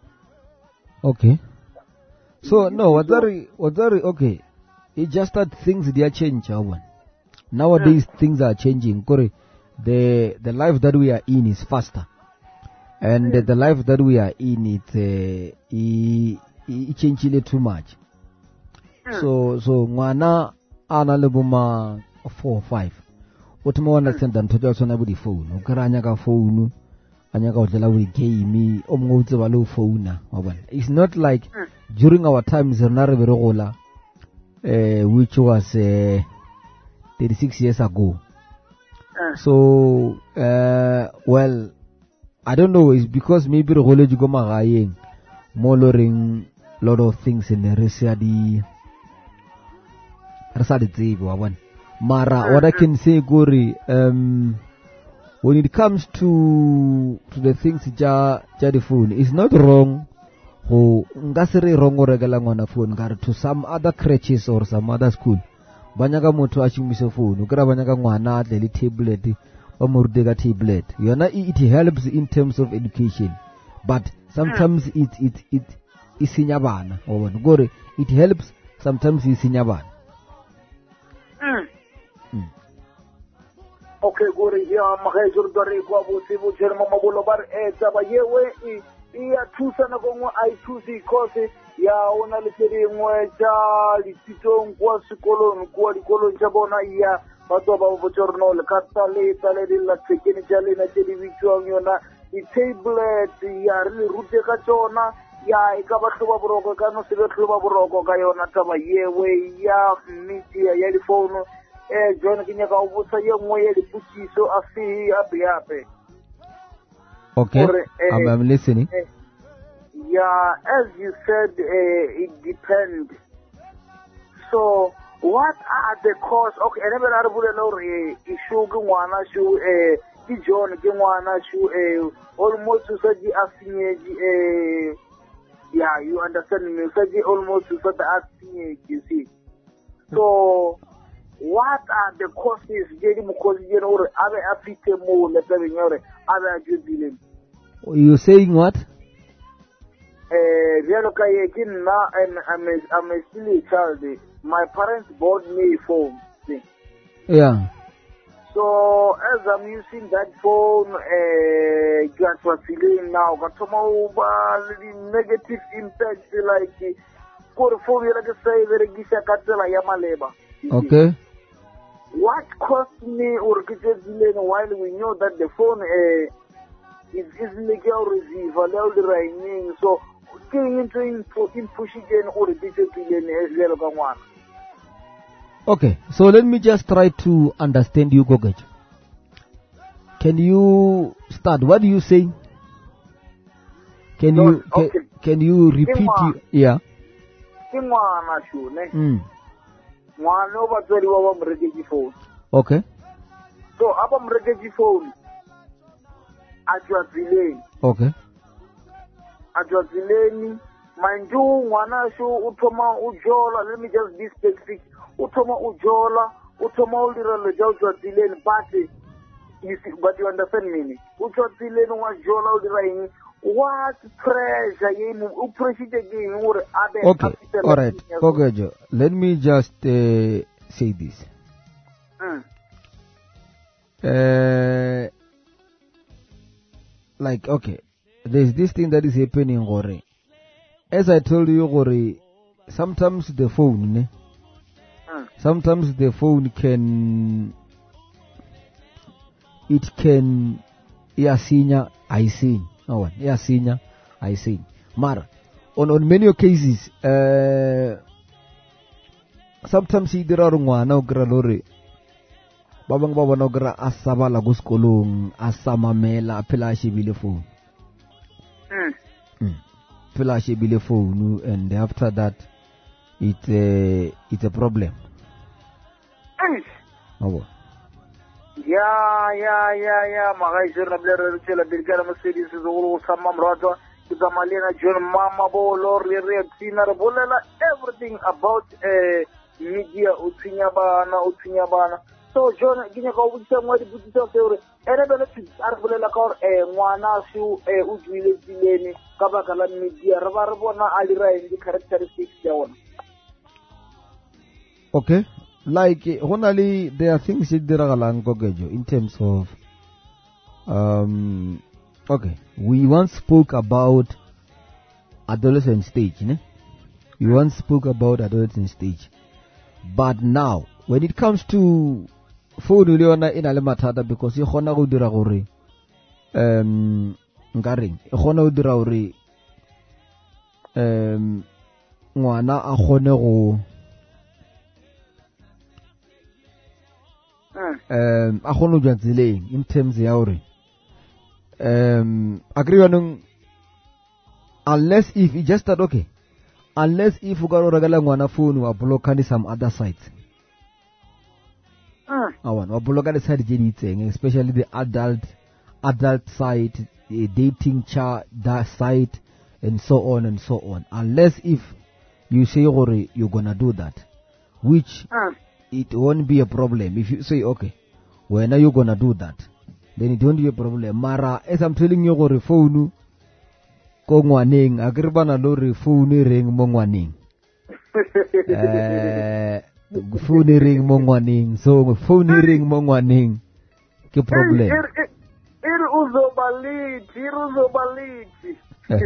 Okay, so no Wadari Wadari okay, it just that things they are change one. Nowadays yeah. Things are changing. Kore, the the life that we are in is faster, and yeah. the life that we are in it uh, it, it changes too much. Yeah. So so mwana ana lebuma four or five. Utuma wana senda ntoto so na budi phone. Ukaranya ka phone, anya ka utela we game, omngo utse lo phone wabona. It's not like yeah. during our times renare berogola uh, which was uh, thirty-six years ago. Uh. So, uh, well, I don't know, it's because maybe the college go magayeng, moloring lot of things in the resadi, resadi zibo, one. Mara, what I can say, Gori, um, when it comes to, to the things ja, ja the phone, it's not wrong, who, ngasere wrong or regalang on a phone, to some other crutches or some other school. Banyaga moto achimbise phone ukara banyaga ngwana deli tablet bamurdega tablet yona it helps in terms of education, but sometimes it it it isinya bana obona gore it helps sometimes isinya bana. mm. mm. Okay, gore ya magajur dore kwa botse bo jerma mabulo bar e tsaba yewe i iya thusa na go ai thusi cause ya ona le tshedingwe tsa dititong kwa sekolong kwa dikolong tsa bona ya batho ba bo tsorno le kata le tale di la tsekeni tsa lena tse di bitswang yona i-tablet ya re rute ka tsona ya e ka ba hloba boroko ka no se be hloba boroko ka yona taba yewe ya miti ya di phone eh John ke nyaka o botsa ye nngwe ya diputsiso a fi a beape. Okay, Or, uh, I'm, I'm listening. Uh, yeah, as you said, uh, it depends. So, what are the costs? Okay, I never had a issue going issue, uh, John going issue, almost to say the yeah, you understand me, say almost to say the you see. So, what are the costs? Because you know, other African more, let's say, other jubilant. You're saying what? Uh, I'm, I'm, a, I'm a still a child. My parents bought me a phone. See? Yeah. So as I'm using that phone, uh, got what feeling now, but some the negative impact like gore phone yela ke sa e berekisa ka tsela ya maleba. Okay. What cost me or ke tseleng while we know that the phone uh, is easily ke o receive le o dira eng, so ke into info push again or ke tseleng e le ka ngwana. Okay, so let me just try to understand you, Gogaj. Can you start? What do you say? Can No, you ca- okay. can you repeat? Kima. You, yeah. Ke ngwana sho ne. Mm. Ngwana o batswadi ba ba mreketse phone. Okay. So aba mreketse phone a tswa tseleng. Okay. A tswa tseleng manju ngwana sho o thoma o jola, let me just be specific. O thoma o jola, o thoma o dira le ja o tswa tseleng, but you see, but you understand me. O tswa tseleng wa jola o dira eng? What pressure ye mo o pressure again or abe. Okay. All right. Gogaj, let me just uh, say this. Mm. Uh, like, okay, there's this thing that is happening, Gore. As I told you, Gore, sometimes the phone, ne? Mm. Sometimes the phone can, it can, yeah, senior, I see. Oh, yeah, senior, I see. Mar, on, on many cases, uh, sometimes there are ngwana o kra lore ba bang ba bona o kra a sabala go sekolong a samamela phela a shebile phone. Mm. Mm. Phela a shebile phone, and after that it's a it's a problem. Mm. Oh. Yeah, yeah, yeah, yeah. Magai jona blere tsela dirgara Mercedes zo go sama mrata ke zamalena John Mama bo lor le re tsina re bolela everything about uh, media o tsinya bana o tsinya bana. So John ke nya go butsa ngwa di butsa gore ene bele tsi ar bolela ka gore eh ngwana su eh o dwile tsileni ka baka la media re ba re bona a dira eng di characteristics ya ona. Okay. Like, honestly, there are things that are in terms of, um, okay, we once spoke about adolescent stage, ne? We once spoke about adolescent stage. But now, when it comes to phone, you know, in Alematada, because you hona go dira gore, um, ngaring, you hona go dira gore, um, ngwana a hone go, um a kgone jwa tseleng in terms ya hore um agree on, unless if it just start, okay, unless if you go regala ngwana phone wa block some other sites. Mm. Awan wa block the site je di itseng, especially the adult adult site, the dating chat, that site, and so on and so on, unless if you say gore you're gonna do that, which Mm. it won't be a problem. If you say, okay, when are you gonna do that? Then it won't be a problem. Mara, as I'm telling you, go phone, ko ngwaneng, agribana lori phone ring mo ngwaneng. Eh, phone ring mo ngwaneng. So phone ring mo ngwaneng, ke problem. Ir uzobalithi, ir uzobalithi.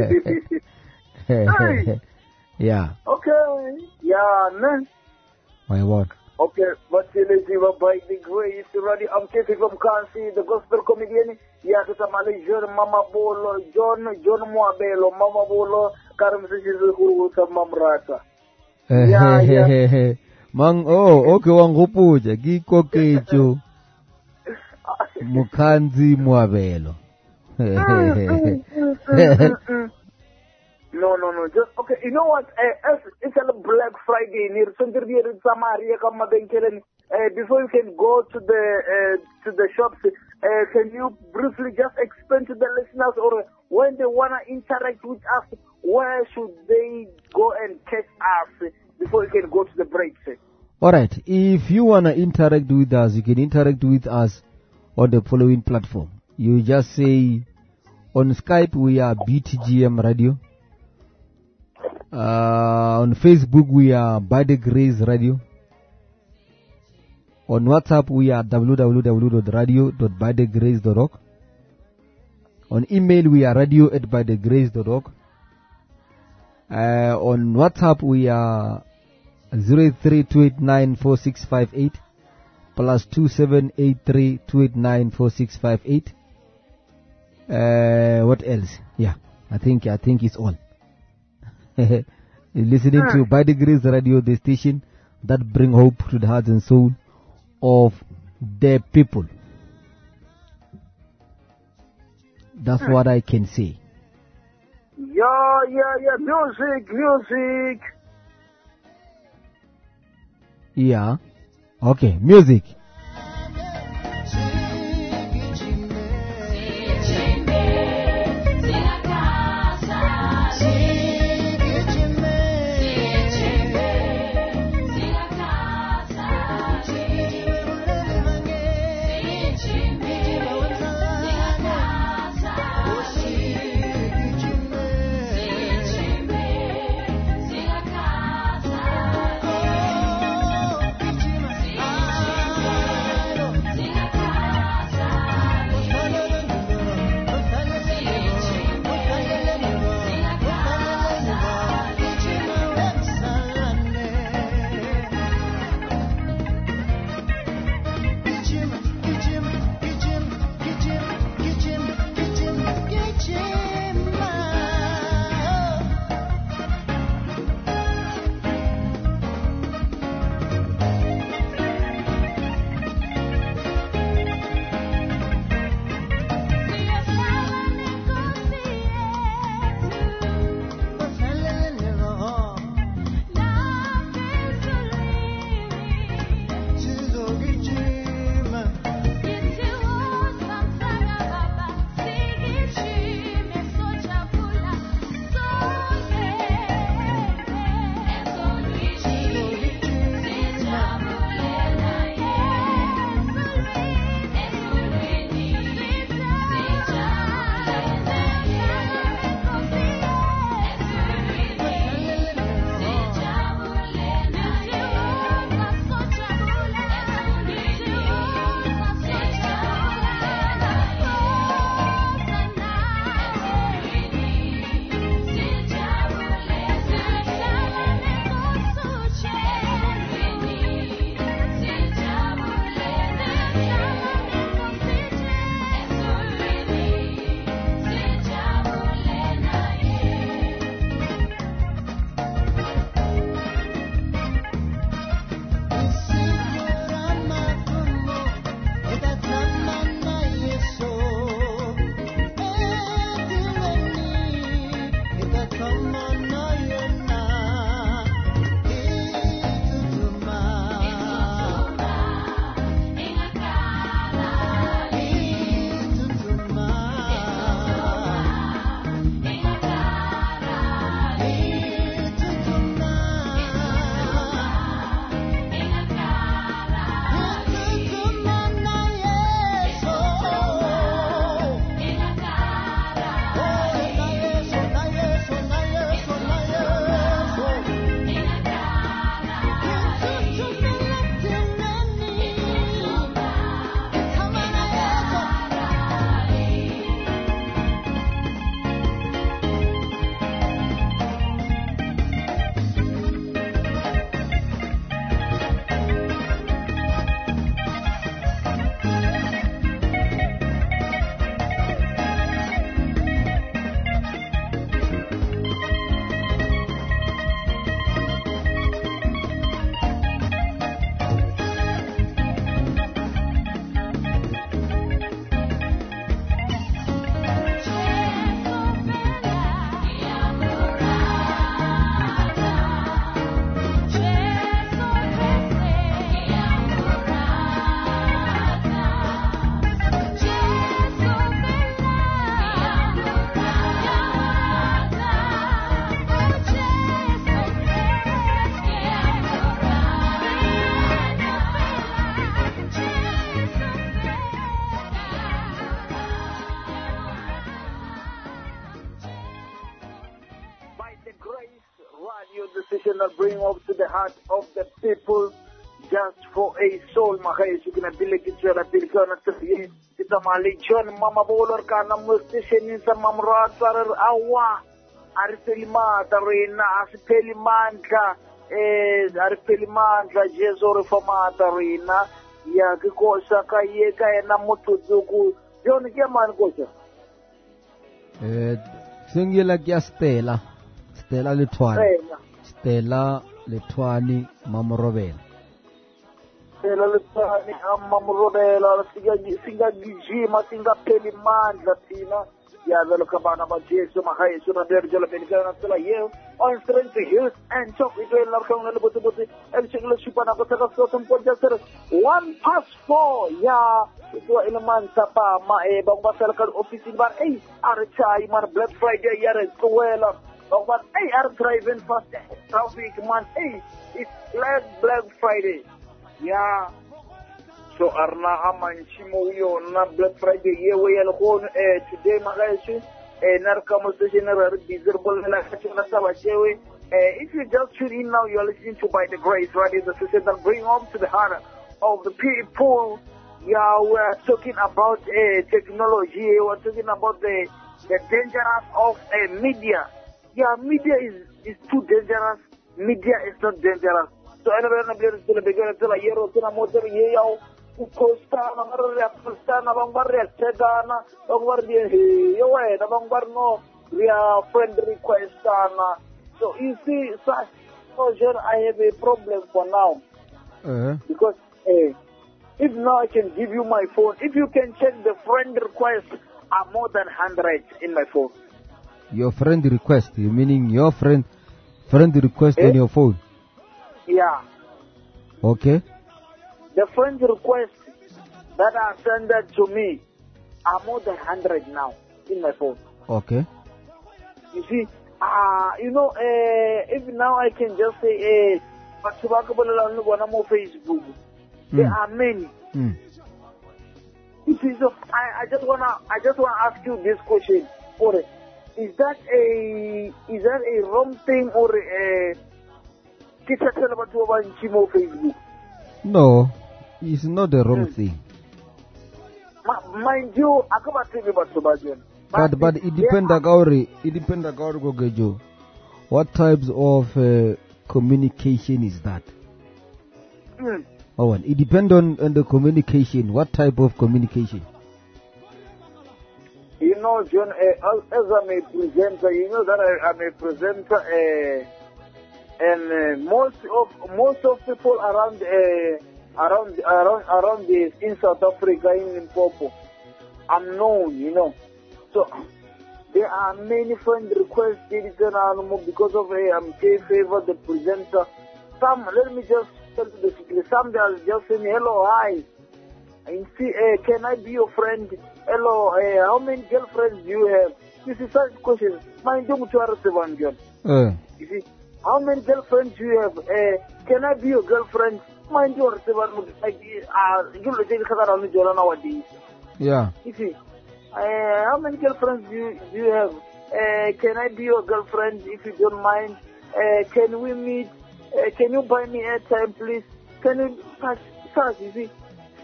Yeah. Okay. Yeah, ne. Why what? Okay, but let's see by the grace. Already, I'm Kefi from Kansi, the gospel comedian. Yeah, to Tamale, John Mama Bolo, John, John Moabelo, Mama Bolo, Karam Sishu, who was a mamrata. Yeah, yeah. Mang, oh, okay, wang gupuja, giko kecho, Mukanzi Moabelo. No, no, no. Just okay. You know what? Uh, it's a Black Friday near Sunderby in Samaria. Come uh, before you can go to the uh, to the shops, uh, can you briefly just explain to the listeners, or when they wanna interact with us, where should they go and catch us before you can go to the breaks? All right. If you wanna interact with us, you can interact with us on the following platform. You just say on Skype we are B T G M Radio. Uh, on Facebook we are By the Grace Radio. On WhatsApp we are w w w dot radio dot by the grace dot org. On email we are radio at by the grace dot org. Uh, on WhatsApp, we are zero three two eight nine four six five eight plus two seven eight three two eight nine four six five eight. Uh, what else? Yeah, I think I think it's all. You're listening to By the Grace Radio, the station that bring hope to the heart and soul of the people. That's what I can say. Yeah, yeah, yeah. Music, music. Yeah. Okay, music. that bring up to the heart of the people just for a soul. Mahayeshu kinabiliki tswela pele ka yona tse ke tsamaya le John Mama Bolor kana musician sa mamra tsarer awa a ri pfeli maata rina a swi pheli mandla eh a ri pheli mandla jesu ri fa maata rina ya ke koša ka ye ka ena motsotso John ke mane koša eh sengela ke ya Stella Stella Lethwane Stella Lethwane Mamorobela phela letsane amma morobela singa singa gijima singa pheli mandla thina ya velo ka bana ba Jesu magaetso na dere jela pele kana tsela yeo on strength hills and talk it will not come le bote bote el chinglo shipana ko tsaka so some point just one past four ya ito ina man sapa ma e bang ba sala ka office bar eh are chai mar Black Friday ya re kuela bang ba eh are driving fast traffic man eh it's Black Black Friday ya so arna amanchi mo yo na Black Friday ye we yel khon eh today magashi eh narka mo general desirable la khachuna saba chewe eh if you just tune in now you're listening to By the Grace Radio, the system that bring home to the heart of the people. Yeah, we're talking about uh, technology, we're talking about the the dangers of uh, media. Yeah, media is is too dangerous, media is not dangerous. So anyway, na bler tele begera tele yero tena motor ye yao ukosta na marre akosta na bangbarre tegana bangbarre he yo we na bangbar no ria friend request na. So you see, such exposure, I have a problem for now. Uh-huh. Because uh, if now I can give you my phone, if you can check the friend requests are more than one hundred in my phone. Your friend request, you meaning your friend friend request Eh? on your phone? Yeah. Okay. The friend requests that are sent to me are more than one hundred now in my phone. Okay. You see, uh, you know, uh, if now I can just say, uh, on Facebook, there Mm. are many. Mm. You see, so I, I just wanna, I just wanna ask you this question: or is that a, is that a wrong thing or a? Facebook? No, it's not the wrong Mm. thing. Ma- Mind you, I come and tell you about Sebastian. But but it depends agauri it depends agauri gogejo. What types of uh, communication is that? Mm. Oh, well, it depends on, on the communication. What type of communication? You know, John, uh, as as I'm a presenter, you know that I, I'm a presenter, uh, and uh, most of most of people around uh, around around around the in South Africa, in Limpopo, I'm known, you know. So there are many friend requests because of uh, I'm K favor the presenter. Some, let me just tell you the secret. Some they are just saying hello, hi. And see, uh, can I be your friend? Hello, uh, how many girlfriends do you have? This is such questions. Mind you, to one girl. Uh, You see, how many girlfriends do you have? Uh, can I be your girlfriend? Mind you, like, uh, you look at the nowadays. yeah. You see, uh, how many girlfriends do you, do you have? Uh, can I be your girlfriend if you don't mind? Uh, can we meet? Uh, can you buy me airtime, please? Can you such, such, you see?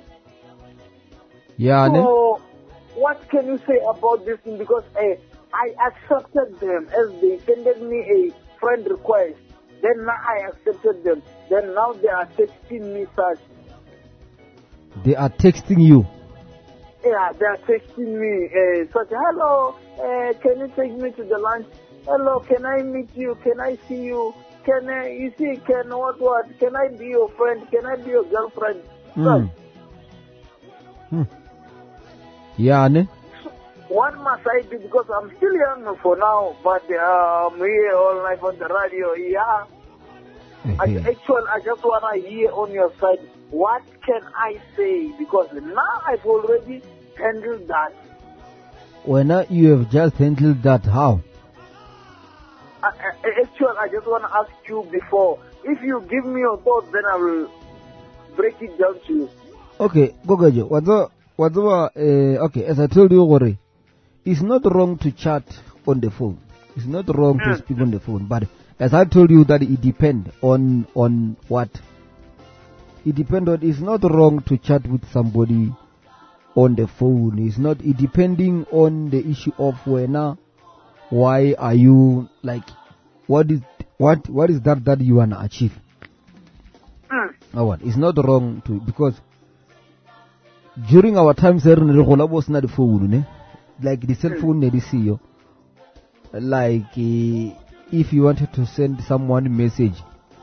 Yeah, ne? So, what can you say about this thing? Because uh, I accepted them as they sended me a friend request. Then now I accepted them. Then now they are texting me such. They are texting you. Yeah, they are texting me uh, such. Hello, uh, can you take me to the lunch? Hello, can I meet you? Can I see you? Can I, you see, can what what? Can I be your friend? Can I be your girlfriend? Mm. Hmm. Yeah, ne? What must I do? Because I'm still young for now, but uh, I'm here all night on the radio. Yeah. I, Eh, actually, I just want to hear on your side, what can I say? Because now I've already handled that. When uh, you have just handled that, how? I, I, actually, I just want to ask you before. If you give me your thoughts, then I will break it down to you. Okay, Gogajo, what's up? What's up? Uh, okay, as I told you, Gore, it's not wrong to chat on the phone. It's not wrong to Mm. speak on the phone. But as I told you, that it depends on on what. It depends on. It's not wrong to chat with somebody on the phone. It's not. It depending on the issue of when uh, why are you like, what is what what is that that you wanna achieve? Mm. No one. It's not wrong to, because during our times there was not the phone, ne? Like the cell phone ne see you. Like uh, if you wanted to send someone a message,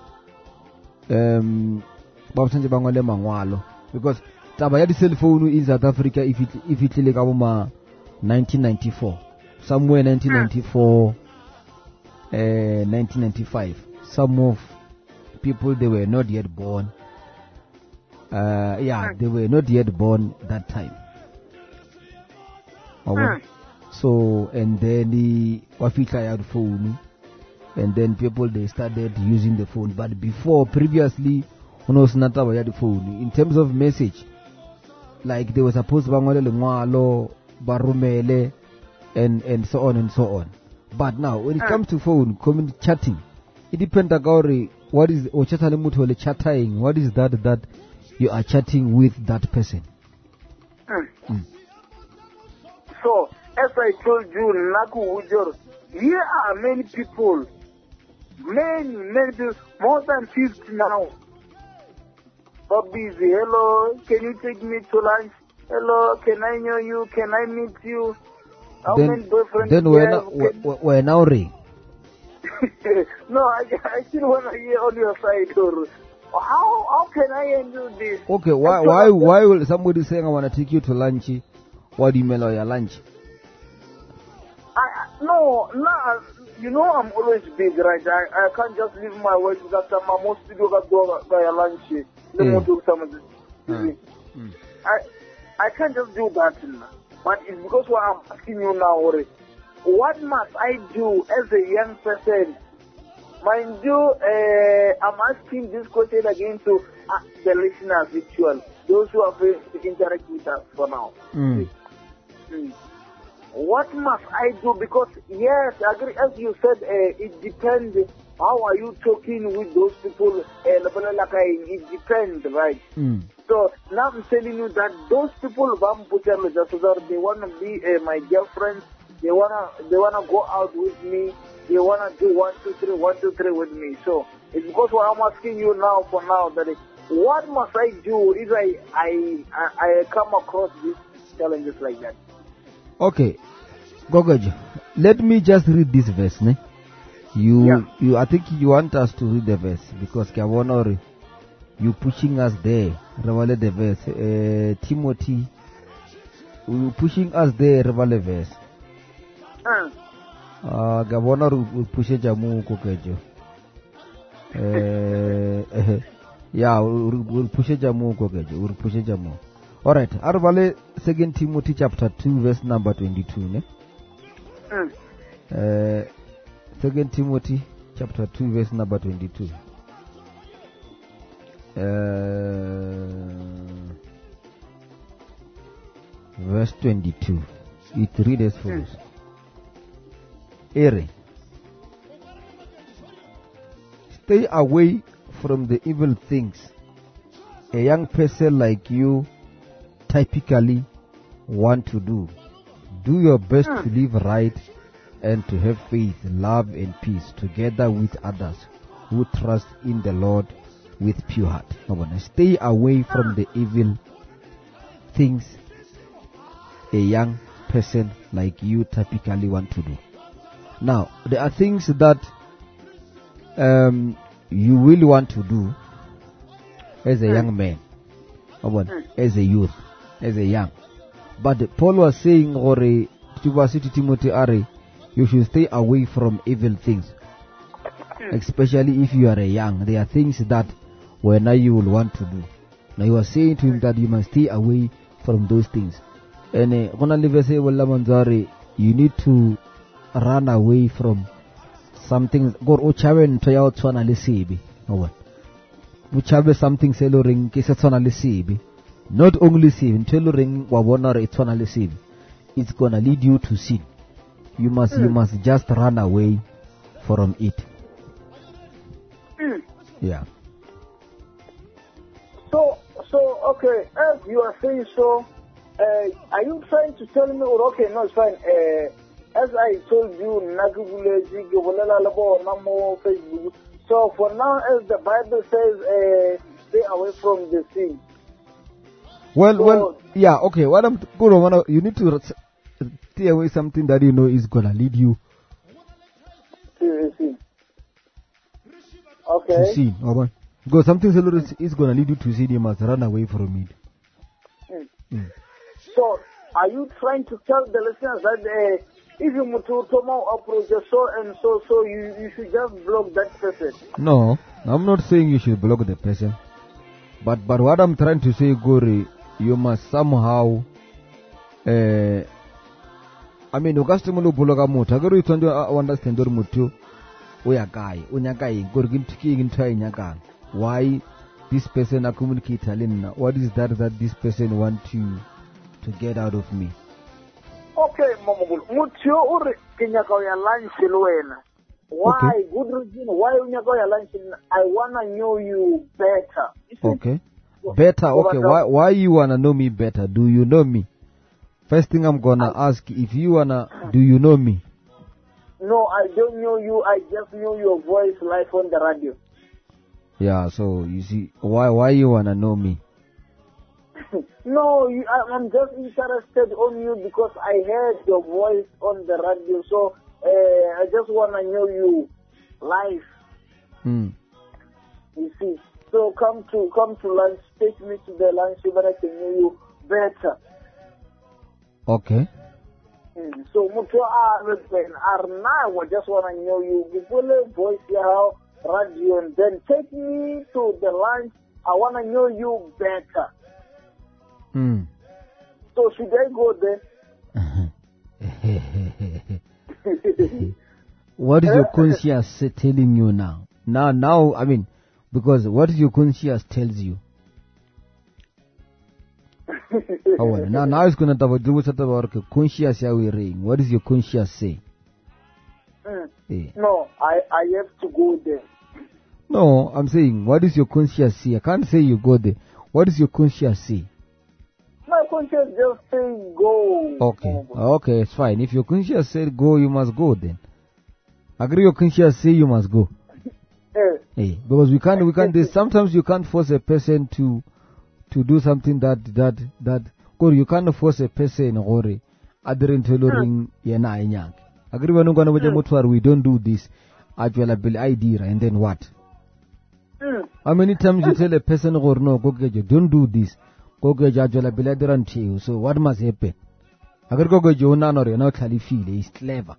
um, because taba ya the cell phone in South Africa, if it if it like about nineteen ninety-four, somewhere nineteen ninety-four, uh, nineteen ninety-five, some of people they were not yet born. Uh, yeah, they were not yet born that time. Alright. So, and then the Wafika had phone, and then people they started using the phone. But before, previously, when was not about the phone, in terms of message, like they were supposed to Bangwale, Barumele, and and so on and so on. But now, when it comes to phone, community chatting, it depends on what is or chatting. What is that that you are chatting with that person? Mm. Mm. So, as I told you, Naku Ujor, here are many people, many, many people, more than fifty now. But busy, hello, can you take me to lunch? Hello, can I know you? Can I meet you? How many Then, boyfriends then do we're you now, have? we're, Can- we're now ring. No, I, I still want to hear on your side. Or how how can I handle this? Okay, why Actually, why I'm just- why will somebody saying I want to take you to lunch? What do you mean by your lunch? I, I- no, no, you know I'm always big, right? I, I can't just leave my work because I'm most to go by a lunch. Let me Mm. do some of this. Mm. Mm. I I can't just do that. But it's because what I'm asking you now, Ori. What must I do as a young person? Mind you, uh, I'm asking this question again to uh, the listeners, virtual, those who are free to interact with us for now. Mm. Mm. What must I do? Because yes, I agree, as you said, uh, it depends. How are you talking with those people? Uh, it depends, right? Mm. So now I'm telling you that those people, they want to be uh, my girlfriends. They wanna, they wanna go out with me. They wanna do one, two, three, one, two, three with me. So it's because what I'm asking you now for now that is, what must I do if I, I, I, I come across these challenges like that? Okay, Gogojo, let me just read this verse, ne? You, Yeah. you, I think you want us to read the verse because Kawonori, you pushing us there. Revale the verse. Uh, Timothy, you pushing us there. Revale verse. Mm. Ah, Gabonor pushe jamu kokejo. Eh, yeah, we'll push jamu kokejo. We'll push jamu. All right. Arvale Second Timothy chapter two verse number twenty-two, ne? Mm. Uh, Second Timothy chapter two verse number twenty-two. Uh, verse twenty-two. It reads as follows. Ere, stay away from the evil things a young person like you typically want to do. Do your best to live right and to have faith, love and peace together with others who trust in the Lord with pure heart. Stay away from the evil things a young person like you typically want to do. Now, there are things that um, you will want to do as a young man, as a youth, as a young. But Paul was saying, or to Timothy, Are, you should stay away from evil things, especially if you are a young. There are things that when now you will want to do. Now he was saying to him that you must stay away from those things. And uh, you need to run away from something. Gor uchawe ntoya otswana lesibi. Uchawe something seloring kisa tswana lesibi. Not only sin, tailoring wabona etswana lesibi. It's gonna lead you to sin. You must, mm. you must just run away from it. Mm. Yeah. So, so okay, as you are saying so, uh, are you trying to tell me, or okay, no, it's fine. Uh, as I told you, Nakubulezi, Gobolela Labo, Namo, Facebook. So for now, as the Bible says, uh, stay away from the sin. Well, So- well, yeah, okay. What I'm Guru, wanna- you need to s- stay away something that you know is gonna lead you To the sin. to Okay. sin. Or because something is, is gonna lead you to sin, you must run away from it. Mm. Mm. So, are you trying to tell the listeners that uh, if you move to Tomo approach so and so, so you, you should just block that person? No, I'm not saying you should block the person, but but what I'm trying to say, Gori, you must somehow. Uh, I mean, ukastimulu bloga mutu. Agaro you don't understand or mutu. Oya guy, onya guy, gorgin tiki in try nyaka. Why this person a communicate alin? What is that that this person want to to get out of me? Okay, Momogul. Mutio uri kinyaka ya lunch luena. Why? Okay. Good reason. Why unyaka ya lunch? I wanna know you better. You see? Okay. Better, okay. Why why you wanna know me better? Do you know me? First thing I'm gonna ask, if you wanna, do you know me? No, I don't know you. I just know your voice live on the radio. Yeah. So you see, why why you wanna know me? No, you, I, I'm just interested on you because I heard your voice on the radio. So uh, I just wanna know you live. Hmm. You see. So come to come to lunch. Take me to the lunch so that I can know you better. Okay. Mm. So mutu listen, Arna, I just wanna know you. People voice your radio and then take me to the lunch. I wanna know you better. Hmm. So should I go there? What is your conscience say- telling you now? Now, now, I mean, because what is your conscience tells you? Oh, well, now, now it's gonna talk about conscience. Are we ring? What does your conscience say? Mm. Eh. No, I, I have to go there. No, I'm saying, what is your conscience say? I can't say you go there. What does your conscience say? My conscience just say go. Okay, okay, it's fine. If your conscience said go, you must go then. Agree, your conscience say you must go. Eh, Hey, because we can't, we can't. There's, sometimes you can't force a person to, to do something that that that. Or you can't force a person or adhering to luring yena inyang. Agree, when gonna with we don't do this. Actually, bill idea and then what? mm. How many times you tell a person or no, go get you, don't do this. Go get you, actually bill idea and you. So what must happen? Agree, go get you none or you're not clearly feel. He's clever.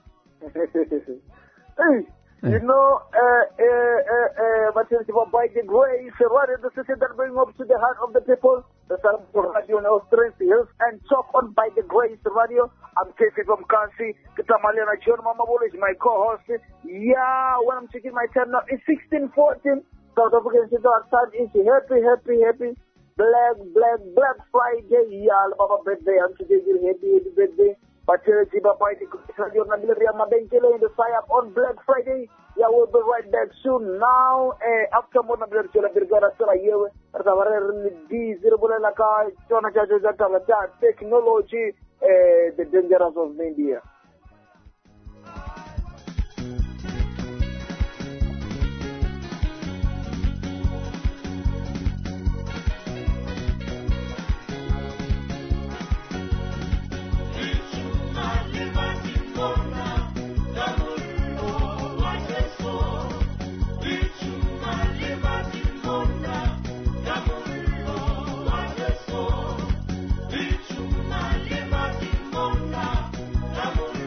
Hey, you know, uh, uh, uh, uh, but it's by the grace, what is the system that bring up to the heart of the people? The Salem Radio now strength hills and talk on by the grace radio. I'm Casey from Kansi. Kitamaliana John Mamabolo is my co-host. Yeah, when I'm checking my time now, it's sixteen fourteen. South African Central Time is happy, happy, happy. Black, black, Black Friday. Yeah, Baba birthday. I'm today happy, happy birthday. But uh, Jiba by the grace radio, Nabilia Mabenkele in the fire up on Black Friday. Yeah, we'll be right back soon. Now, uh, after more than Birgara Sarayewe, technology, uh, the dangers of India. Come on.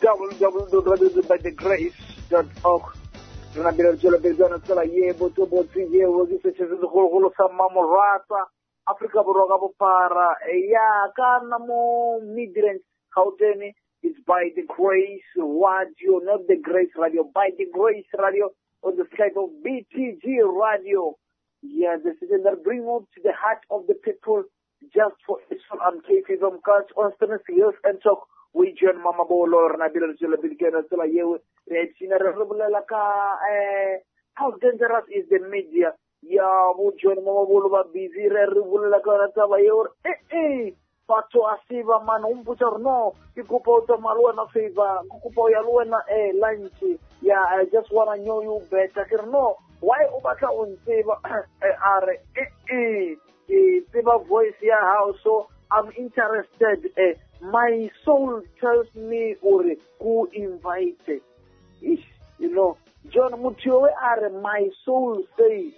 w w w dot radio by the grace dot org. Rena bila jela bezana tsala yebo to botsi yebo ke se se go go sa mamorata Africa borwa ka bophara ya kana mo migrants Gauteng is by the grace radio, not the grace radio, by the grace radio on the Skype of B T G radio. Yeah, the city that bring up to the heart of the people just for Israel and K F M Catch on Stevens Hills and Talk. We join Mama Bolo, Nabil Julabilkana Sula Yew, Rechina Rubula ka eh how dangerous is the media? Yeah, we join Mama Bolo busy Rubula Tabayor. Eh eh Pato asiva man umputar no ikupo to maluana favor kukupo ya luana eh lunch. Yeah, I just wanna know you better. No, why ubaka on favor are eh eh eh favor voice ya how so I'm interested. Eh, my soul tells me or who invited. Ish, you know, John Mutiowe are my soul says.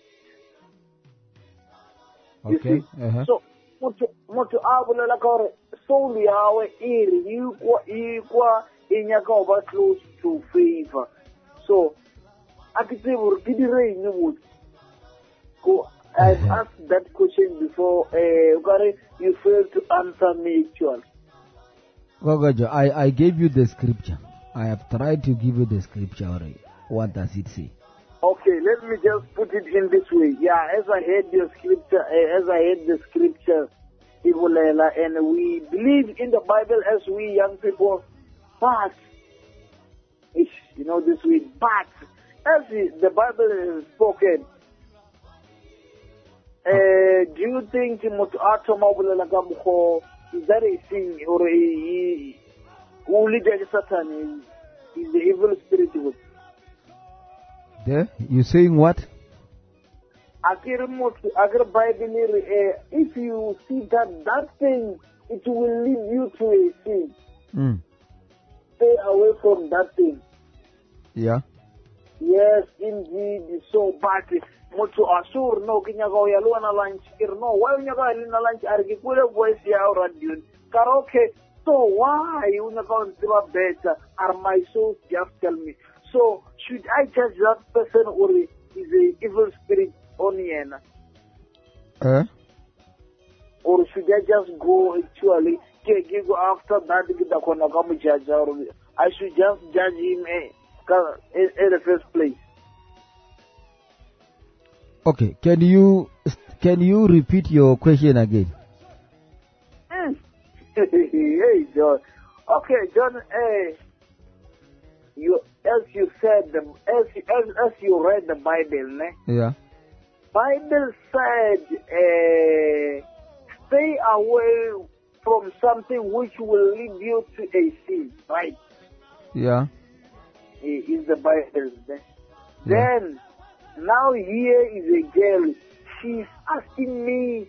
You Okay. see? Uh-huh. So mutu mutu abula la kore soul yawe iri yukwa yukwa inyaka over close to favor. So akitibu kidire inyo go. I've asked that question before. Uh, you failed to answer me, actually. Gogojo, I, I gave you the scripture. I have tried to give you the scripture already. What does it say? Okay, let me just put it in this way. Yeah, as I heard your scripture, uh, as I heard the scripture, Ibulela, and we believe in the Bible as we young people, but, ish, you know this way, but, as the Bible is spoken, Uh, do you think mutu atomabula gamuko is that a thing or a only the Satan is, is the evil spirit with? There? You saying what? Akira mutu agar Bible uh, if you see that that thing it will lead you to a sin. Mm. Stay away from that thing. Yeah. Yes, indeed, so bad. Mutu asur no kinyago ya luana lunch no why unyago ya lunch argi kule voice ya radio karaoke so why unyago ntiba better are my soul just tell me so should I judge that person or is a evil spirit on yena Uh? or should I just go actually give after that the kona kamu judge or I should just judge him eh, in, in the first place. Okay, can you can you repeat your question again? Mm. Hey, John. Okay, John. Hey, you as you said, the, as as as you read the Bible, ne? Yeah. Bible said, uh, stay away from something which will lead you to a sin, right? Yeah. Is the Bible. Ne? Yeah. Then. Now here is a girl. She's asking me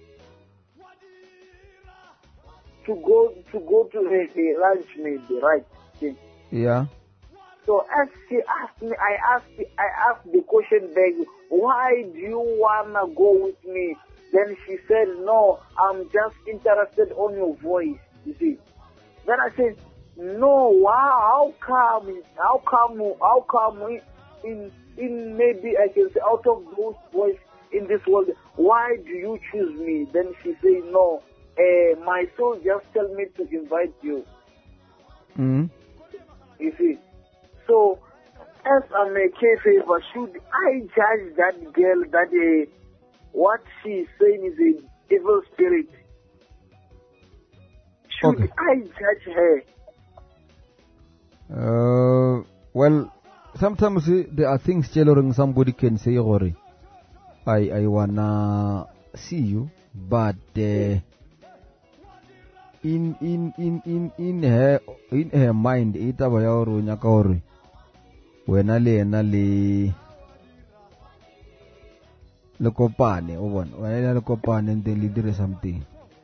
to go to go to her, her lunch maybe, right? Okay. Yeah. So as she asked me, I asked I asked the question back, why do you wanna go with me? Then she said, no, I'm just interested on your voice, you see. Then I said, no, wow, how come how come how come in in maybe I can say out of those voices in this world, why do you choose me? Then she said, no, uh, my soul just tell me to invite you. Mm. You see. So, as I'm a K-favor, should I judge that girl that uh, what she's saying is an evil spirit? Should Okay. I judge her? Uh, well, sometimes eh, there are things tailoring somebody can say, Rory, I, I wanna see you, but uh, in in in in in her in her mind, ita ba ya ro nya ka hore wena le ena le le kopane o bona wena le kopane and then le dire something.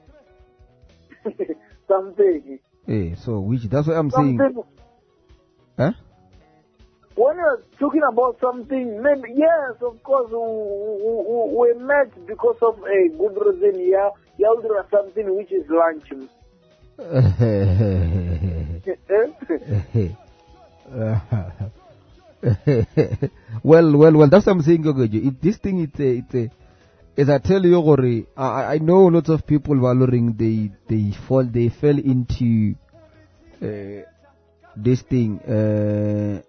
Something. Eh, so which that's what I'm saying. Something. Huh? When you're talking about something, maybe, yes, of course, we, we, we met because of a good reason. Yeah, yeah, there was something which is lunch. well, well, well. That's what I'm saying, Gogojo. It, this thing, it's a, it's a. As I tell you, Gori, I, I know lots of people valuing they they fall they fell into uh, this thing uh,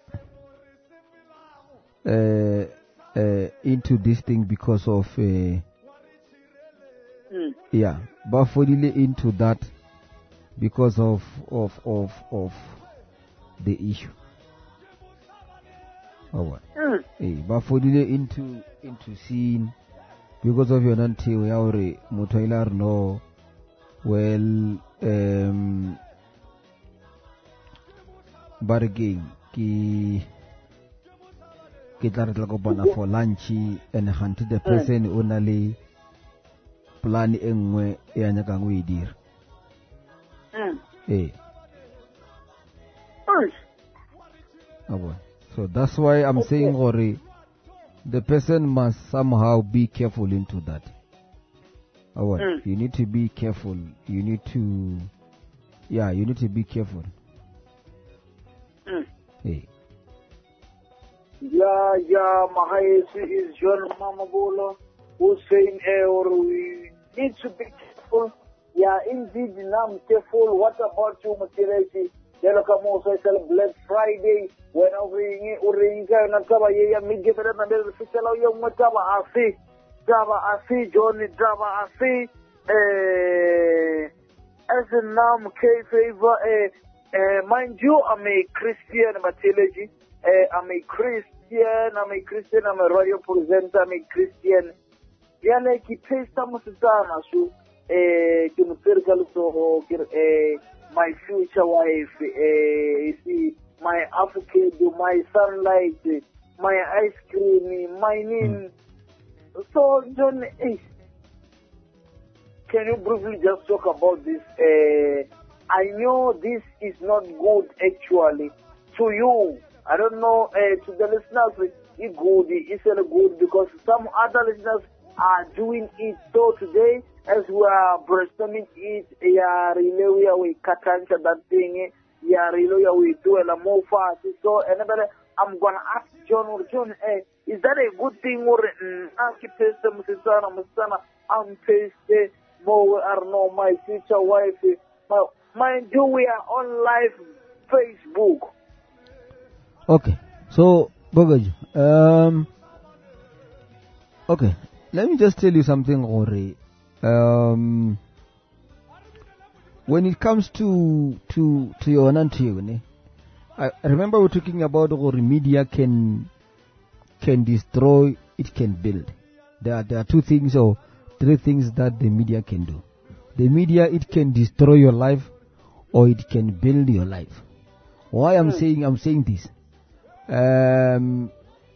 uh, uh, into this thing because of uh, Mm. yeah, but fully into that because of of of of the issue. Oh, what? Mm. Eh, but fully into into seeing. Because of your nanti we are mutailar no well um bargain ki ki tla re tla kopana for lunch and hunt the person o na le plan e nngwe e a nyaka go e dira. Mm. Eh. Ush. Abo. So that's why I'm saying gore the person must somehow be careful into that. Oh, Mm. you need to be careful. You need to, yeah, you need to be careful. Mm. Hey. Yeah, yeah, Mahayesi is John Mamabola who's saying, eh, or we need to be careful. Yeah, indeed, I'm careful. What about you, Matireti? Yellow Social Black Friday. When we uringa na kaba yeye mige pele na mbele fisela yo mtaba afi daba afi Johnny daba afi eh as a name K favor eh eh mind you I'm a Christian Mateleji eh I'm a Christian I'm a Christian I'm a radio presenter I'm a Christian yale ki testa musana su eh ki mutserkal so eh my future wife eh see my avocado, my sunlight, my ice cream, my nin. Mm. So, John, eh, can you briefly just talk about this? Uh, I know this is not good actually to you. I don't know, uh, to the listeners, it's good, it's not good because some other listeners are doing it. So today, as we are brainstorming it, yeah, really, we cut that thing. Yeah, really, we do a more fast. So, another, I'm gonna ask John or John, eh, is that a good thing or ask paste them, Musana, Musana, I'm paste more or no, my future wife. My, mind you, we are on live Facebook. Okay, so Bogaj, um, okay, let me just tell you something, Ori. Um. When it comes to to to your nanti, I remember we're talking about how media can can destroy, it can build. There are there are two things or three things that the media can do. The media, it can destroy your life, or it can build your life. Why I'm Hmm. saying I'm saying this? Um,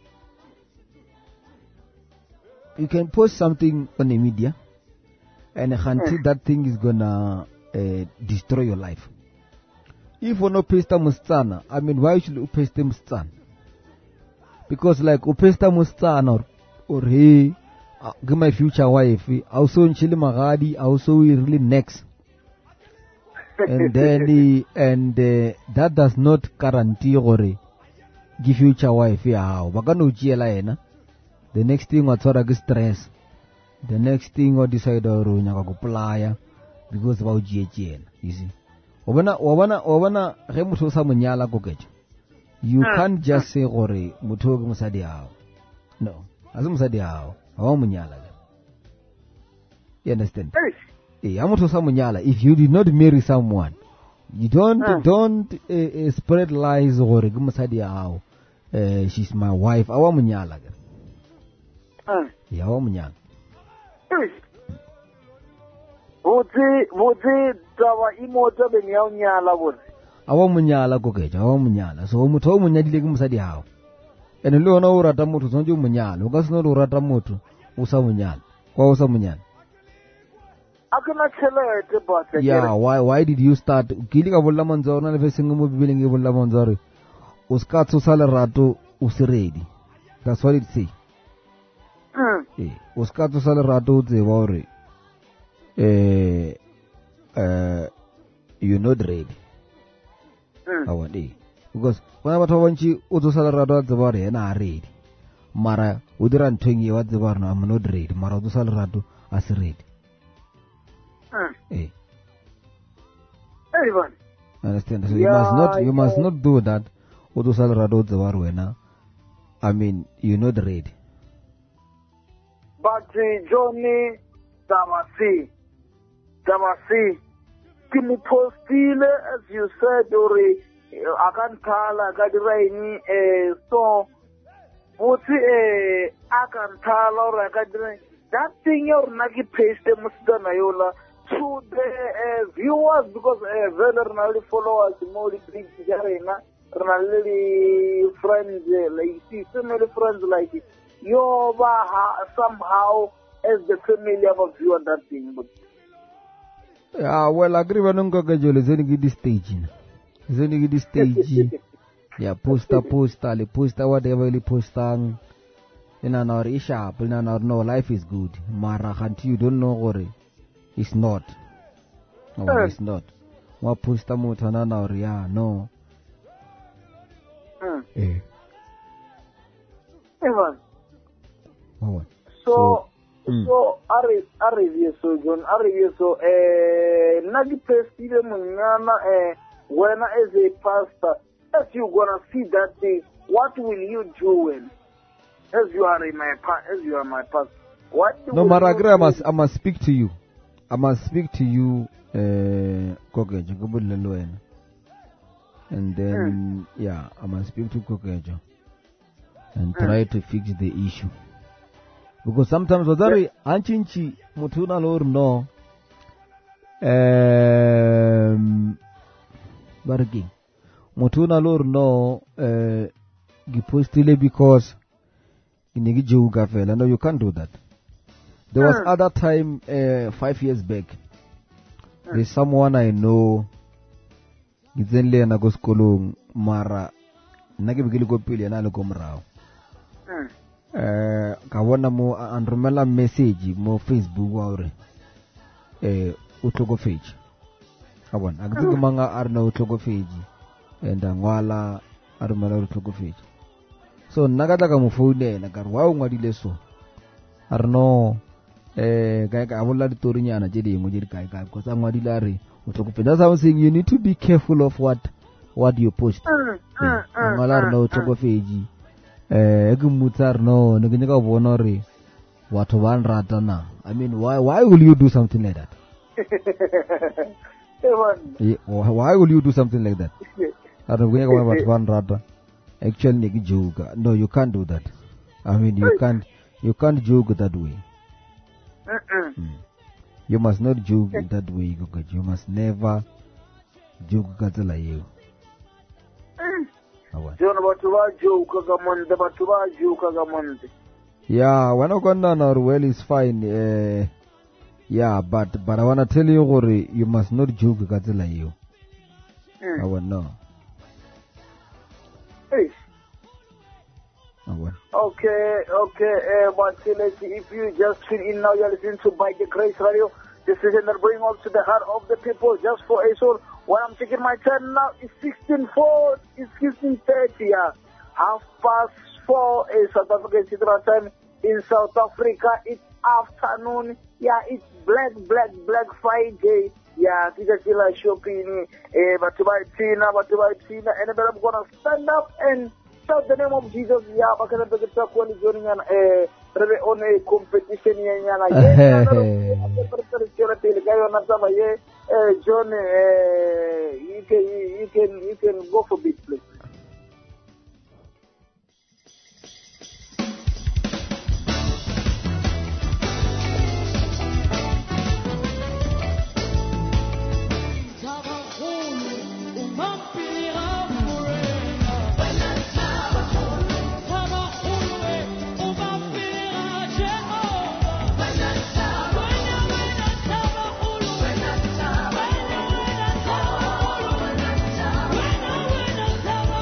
you can post something on the media, and until that thing is gonna Uh, destroy your life. If you no pesta mustana, I mean, why should you pesta mustana? Because like upesta mustana or or hey, uh, give my future wife. Also in Chile Magadi, also we really next. And then the, and uh, that does not guarantee or give future wife. Yeah, bagano jiela na. The next thing what's sort of stress. The next thing what decide or nyaka kuplaya. Because about G H N, you see. Wabana, wabana, wabana, remuto sa munyala kokecho. You Ah, can't just say gore muto musadi hao. No, asu musadi hao. Hawa munyala. You understand? Eh, amuto sa munyala. If you did not marry someone, you don't Ah. don't uh, uh, spread lies gore musadi hao. Uh, she's my wife. Hawa munyala. Ah. Yeah, hawa munyala. Wote wote tawa imota benyao nyala wote. Awa munyala kokecha, awa munyala. So muto munyadile kumusadi hao. Ene leo na urata mutu, sonjo munyala. Ukasi no urata mutu, usa munyala. Kwa usa munyala. Akuna chela ete bata. Yeah, why why did you start? Kili ka bolla manzaro na lefe singo mo bibili nge bolla manzaro. Uskatsu sala rato usiredi. That's what it say. Mm. Eh, uskatsu sala rato uze waure. Eh, uh, you're not ready. Mm. Awadi. because bona batho ba bantši o tsosa lerato wa tseba gore yena a ready mara o dira ntho e nngwe wa tseba gore I'm not ready mara o tsosa lerato a se ready. Eh. Everyone. Understand? So you Yeah, must not you must yeah. not do that. O tsosa lerato o tseba gore wena I mean you're not ready. But uh, Johnny Damasi, Damasi, ke mo postile as you said or a kan thala ka diraini eh so buti eh a kan thala or ka diraini that thing your na ki paste mo sidana yola to the uh, viewers because uh, very really followers more big jarena really friends uh, like see so many friends like it. You are somehow as the family of a view on that thing. But Yeah, well, I agree with you. Kajole, zeni gidi stage na, zeni gidi stage. Yeah, poster, poster, le poster, whatever le poster. Ina na ori sharp, ina na no life is good. Mara kanti you don't know ori, it's not. No, Mm. it's not. Wa poster mo tana na ori ya no. mm. Eh, Evan, oh. so mm. so are are you so John are you so eh nagi pestile munyana eh when as a pastor as you gonna see that day what will you do when as you are in my pa- as you are my pastor what No, will Mara, you agree, I do? must, I must speak to you. I must speak to you, uh, Kokejo, Gobulelo, and then, yeah, I must speak to Kokejo and try to fix the issue. Because sometimes, Wazari, Anchinchi, Mutuna Lor, no, um, Barking, Mutuna Lor, no, uh, Gipostile because Inigi Jugafel, no, you can't do that. There was Mm. other time, uh, five years back, there's someone I know, Gizenle na goskolo mara, nagibigili ko pili na luko mrao. Mm. Eh, kawona mo andromela message mo Facebook waure. Eh, utlogo page. Kawona, agzigi manga arna utlogo page. Enda ngwala armala utlogo page. So nagata ka mo phone na karwa ngwadile so. Arno eh kai ka abola ditori nyana je dingwe je di kai kai because ngwadile are utlogo page. That's how I'm saying you need to be careful of what what you post. Mm. Mm. Mm. Ngwala arna utlogo page. Eh, egumutar no, nginyaka bona re watu banrata na. I mean, why why will you do something like that? Evan, Eh, Why will you do something like that? Ara nginyaka bona watu banrata. Actually, nigi joke. No, you can't do that. I mean, you can't you can't joke that way. Mm-mm. Mm. You must not joke in that way, Gogaji. You must never joke katela you. Awa. John batu bajuka gamonde batu bajuka gamonde. Yeah, when I go down, well, it's fine. Uh, yeah, but but I wanna tell you, Gori, you must not joke katela you. I Mm. will know. Hey. I will. Okay, okay, uh, but let's see, if you just tune in now, you're listening to By the Grace Radio, the station that brings us to the heart of the people just for a soul. When I'm taking my time now, it's sixteen four, it's fifteen thirty, yeah. Half past four is South African Central Time. In South Africa, it's afternoon. Yeah, it's Black, Black, Black Friday. Yeah, kita kila shopping, eh, batubai tina, batubai tina, and then I'm gonna stand up and shout the name of Jesus. Yeah, bakana begita kwa ni joining an eh, rebe on a competition yana. Yeah, yeah, uh, John, uh, you can you can you can go for big place. When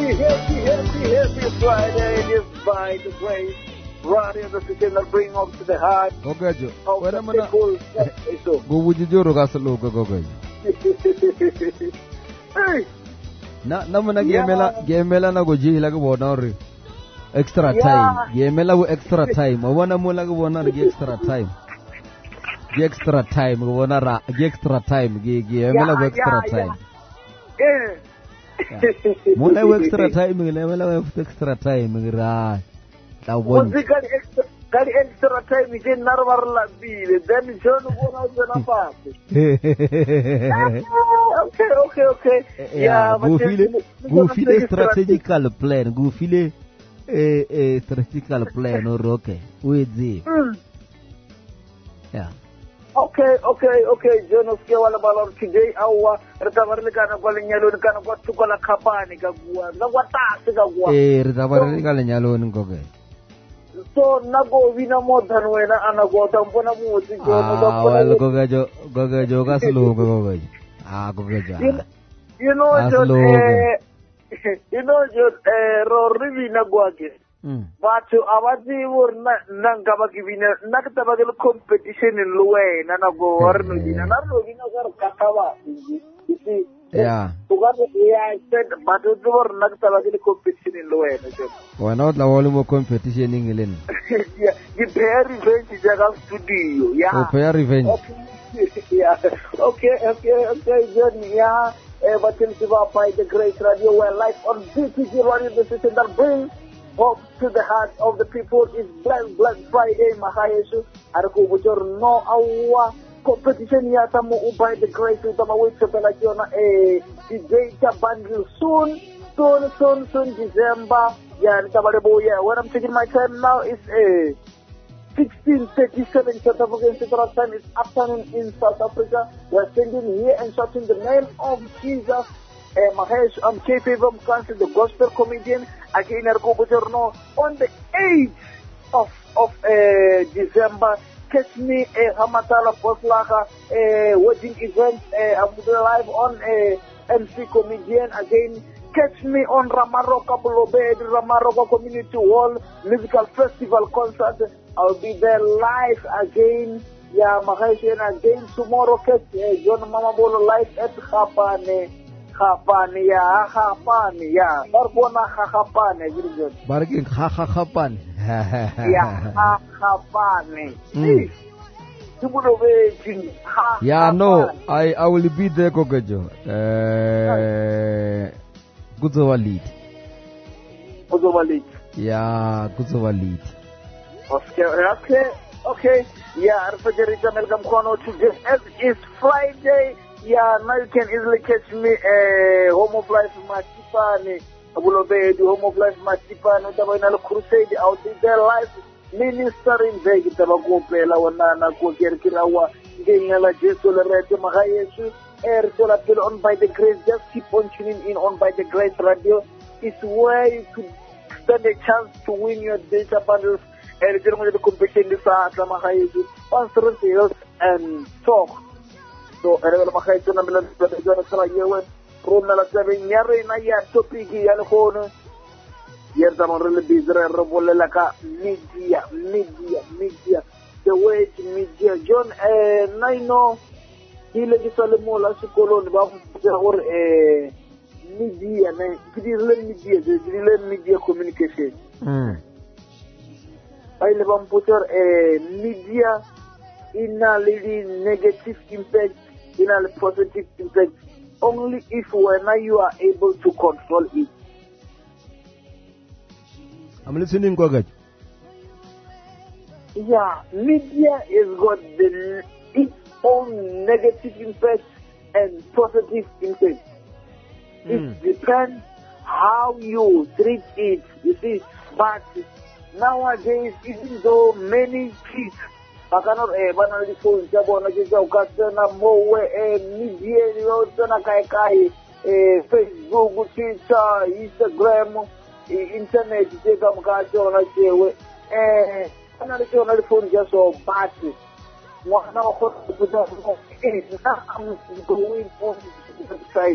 happy, happy, happy, happy Friday. It is by the grace. Radio the system that bring up to the heart Gogajo. of Wala the mana people. So. gubuji joro ka salo ka gogajo. Hey. Na na mana Yeah. gemela gemela na goji la go bonore. Extra Yeah. time. Gemela wo extra time. Wana mo la go bonare ge extra time. Ge extra time go bonara ge extra time ge gemela wo extra yeah, time. Yeah. Mo la wo extra time ge gemela wo extra time ra. La bon. Musical extra, kali extra time je narwar la bile. Then John wona na papi. Okay, okay, okay. Yeah, go but file then- go file strategical plan. Go file eh eh strategical plan or okay. Wezi. Mm. Yeah. Okay, okay, okay. John usikia wala balor today awa retabarle kana kwa lenyalo kana kwa tukola kapani kagua. Na kwa taxi kagua. Eh ritabare ka lenyalo ngoge. So nago vina mo dhanwena anago tampona mo si John Ah, well gogajo gogajo ka slow gogajo. Ah gogajo. You, you know, Ah, John, slow. eh, you know, John, eh, Rory vina guage. Mm. But awazi wor na nanga bagivina nakta bagel competition in luwe na nago warno vina na ro vina gar kakawa. You see? Yeah. Tugar yeah, I said, but it wor nakta bagel competition in luwe na John. Why not la wolu mo competition in England? Yeah, you bear revenge jaga studio. Yeah. Oh, fair revenge. Okay. Yeah. Okay, okay, okay, John. Yeah. Uh, but in Siva by the Great Radio, we're live on B T G Radio, the station that brings hope to the heart of the people. Is Black Black Friday, Mahayesu. Arako bujor no awa competition ya tamu by the Great Radio. Tama wait to bela kiona eh the data bundle soon, soon, soon, soon December. Yeah, nitabale yeah. When I'm taking my time now is a. Uh, sixteen thirty-seven South African Central Time is afternoon in South Africa. We're sending here and shouting the name of Jesus. Uh, Mahesh, I'm K P from Council, the gospel comedian. Again, on the eighth of of uh, December. Catch me a uh, Hamatala Poslaga uh, wedding event. Uh, I'm live on a uh, M C comedian again. Catch me on Ramaroka Bulobed, Ramaroka Community Hall Musical Festival Concert. I'll be there live again. Yeah, Mahesh, again tomorrow. Catch uh, John Mama Bolo live at Hapane. Hapane, yeah, Hapane, yeah. Barbona Hapane, very good. Barking ha ha ha pan. Yeah, Hapane. Mm. Yeah, no, I I will be there, Gogajo. Uh, Guzova lead. Guzova lead. Yeah, Guzova lead. Okay, okay, okay. Yeah, Arfajarita Melgam Kono today as is Friday. Yeah, now you can easily catch me uh, Home of Life Matipani. Abulobe, the Home of Life Matipani, the Crusade out there live. Ministering Vegi Tabago Pela Wanana Kokirkirawa, Gingala Jesu Lorette Mahayesu, Air Solar on by the grace. Just keep on tuning in on by the grace radio. It's where you could stand a chance to win your data bundles and generally the competition this Mahayesu, answer sales and talk. So, Erevel Mahayesu Namilan Jonathan Yewen, Rona Seven Yare Naya Topiki Yalhona. Yes, I'm really busy. Robolaka media, media, media. The way media. John, eh, Naino, he legislated more like Colon about eh, media, media, the media communication. Mm. I live on Putter, eh, media in a little negative impact, in a positive impact, only if when you are able to control it. I'm listening, Gogajo. Yeah, media has got the, its own negative impact and positive impact. Mm. It depends how you treat it, you see. But nowadays, even though many kids, I cannot eh, banal the phone, Jabona, Jabona, Moe, media, Kai, Facebook, Twitter, Instagram, internet, take up Gajo, I say, eh, another phone just so bad. One now, I'm going on the website.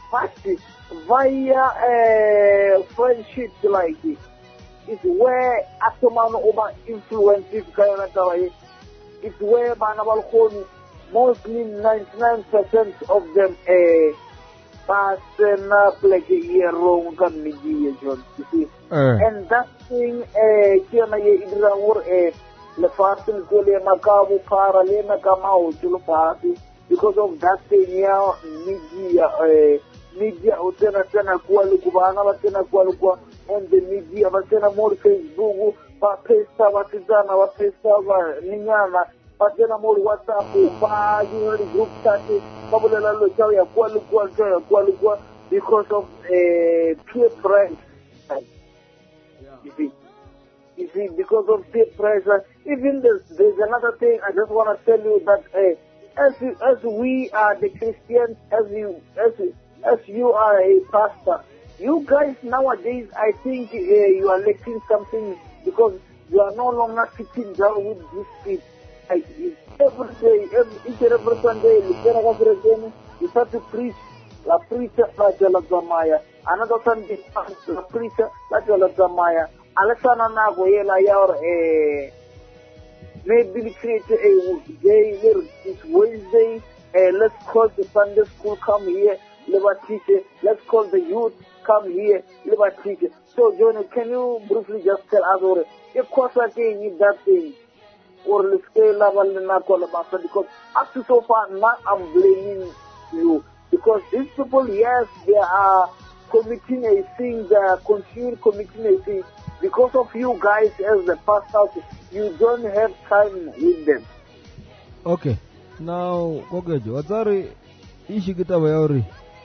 but via uh, friendships like this, it's where Ataman over influences Kayanatawa. It's where Banabalkhoni, mostly ninety-nine percent of them uh, pass up like a year long media, John. You see? Uh. And that thing, Kiana Idrawur, the fasting Gole Makabu Para Lena Kamau Tulupati, because of that thing, yeah, media, uh, media, Utena Tena Kualukubana, Vatena Kualukua, and the media, Vatena more Facebook, Patesta, Vatizana, Vatesta, Ninyana, Vatena more WhatsApp, Pa, you know, the group chat, Kabula Lochaya, Kualukua, Kualukua, because of uh, peer friends. You see, you see, because of peer pressure. Even there's, there's another thing I just want to tell you that uh, as you, as we are the Christians, as you as you, as you are a pastor, you guys nowadays, I think uh, you are lacking something because you are no longer sitting down with these people. Like every day, every, each and every Sunday, you start to preach. La preacher, la jala zamaya. Another Sunday, la preacher, la jala zamaya. Alexana Nago, yela yaur, eh, maybe create a day, it's Wednesday, eh, let's call the Sunday school, come here, live teach it. Let's call the youth, come here, live teach it. So, Johnny, can you briefly just tell us, or if course I can need that thing, or let's say level in Nakola, because up to so far, not I'm blaming you. Because these people, yes, they are committing a sin, they are continuing committing a sin. Because of you guys as the pastors, you don't have time with them. Okay. Now, Gogejo, what's that? Ishigita Bayori.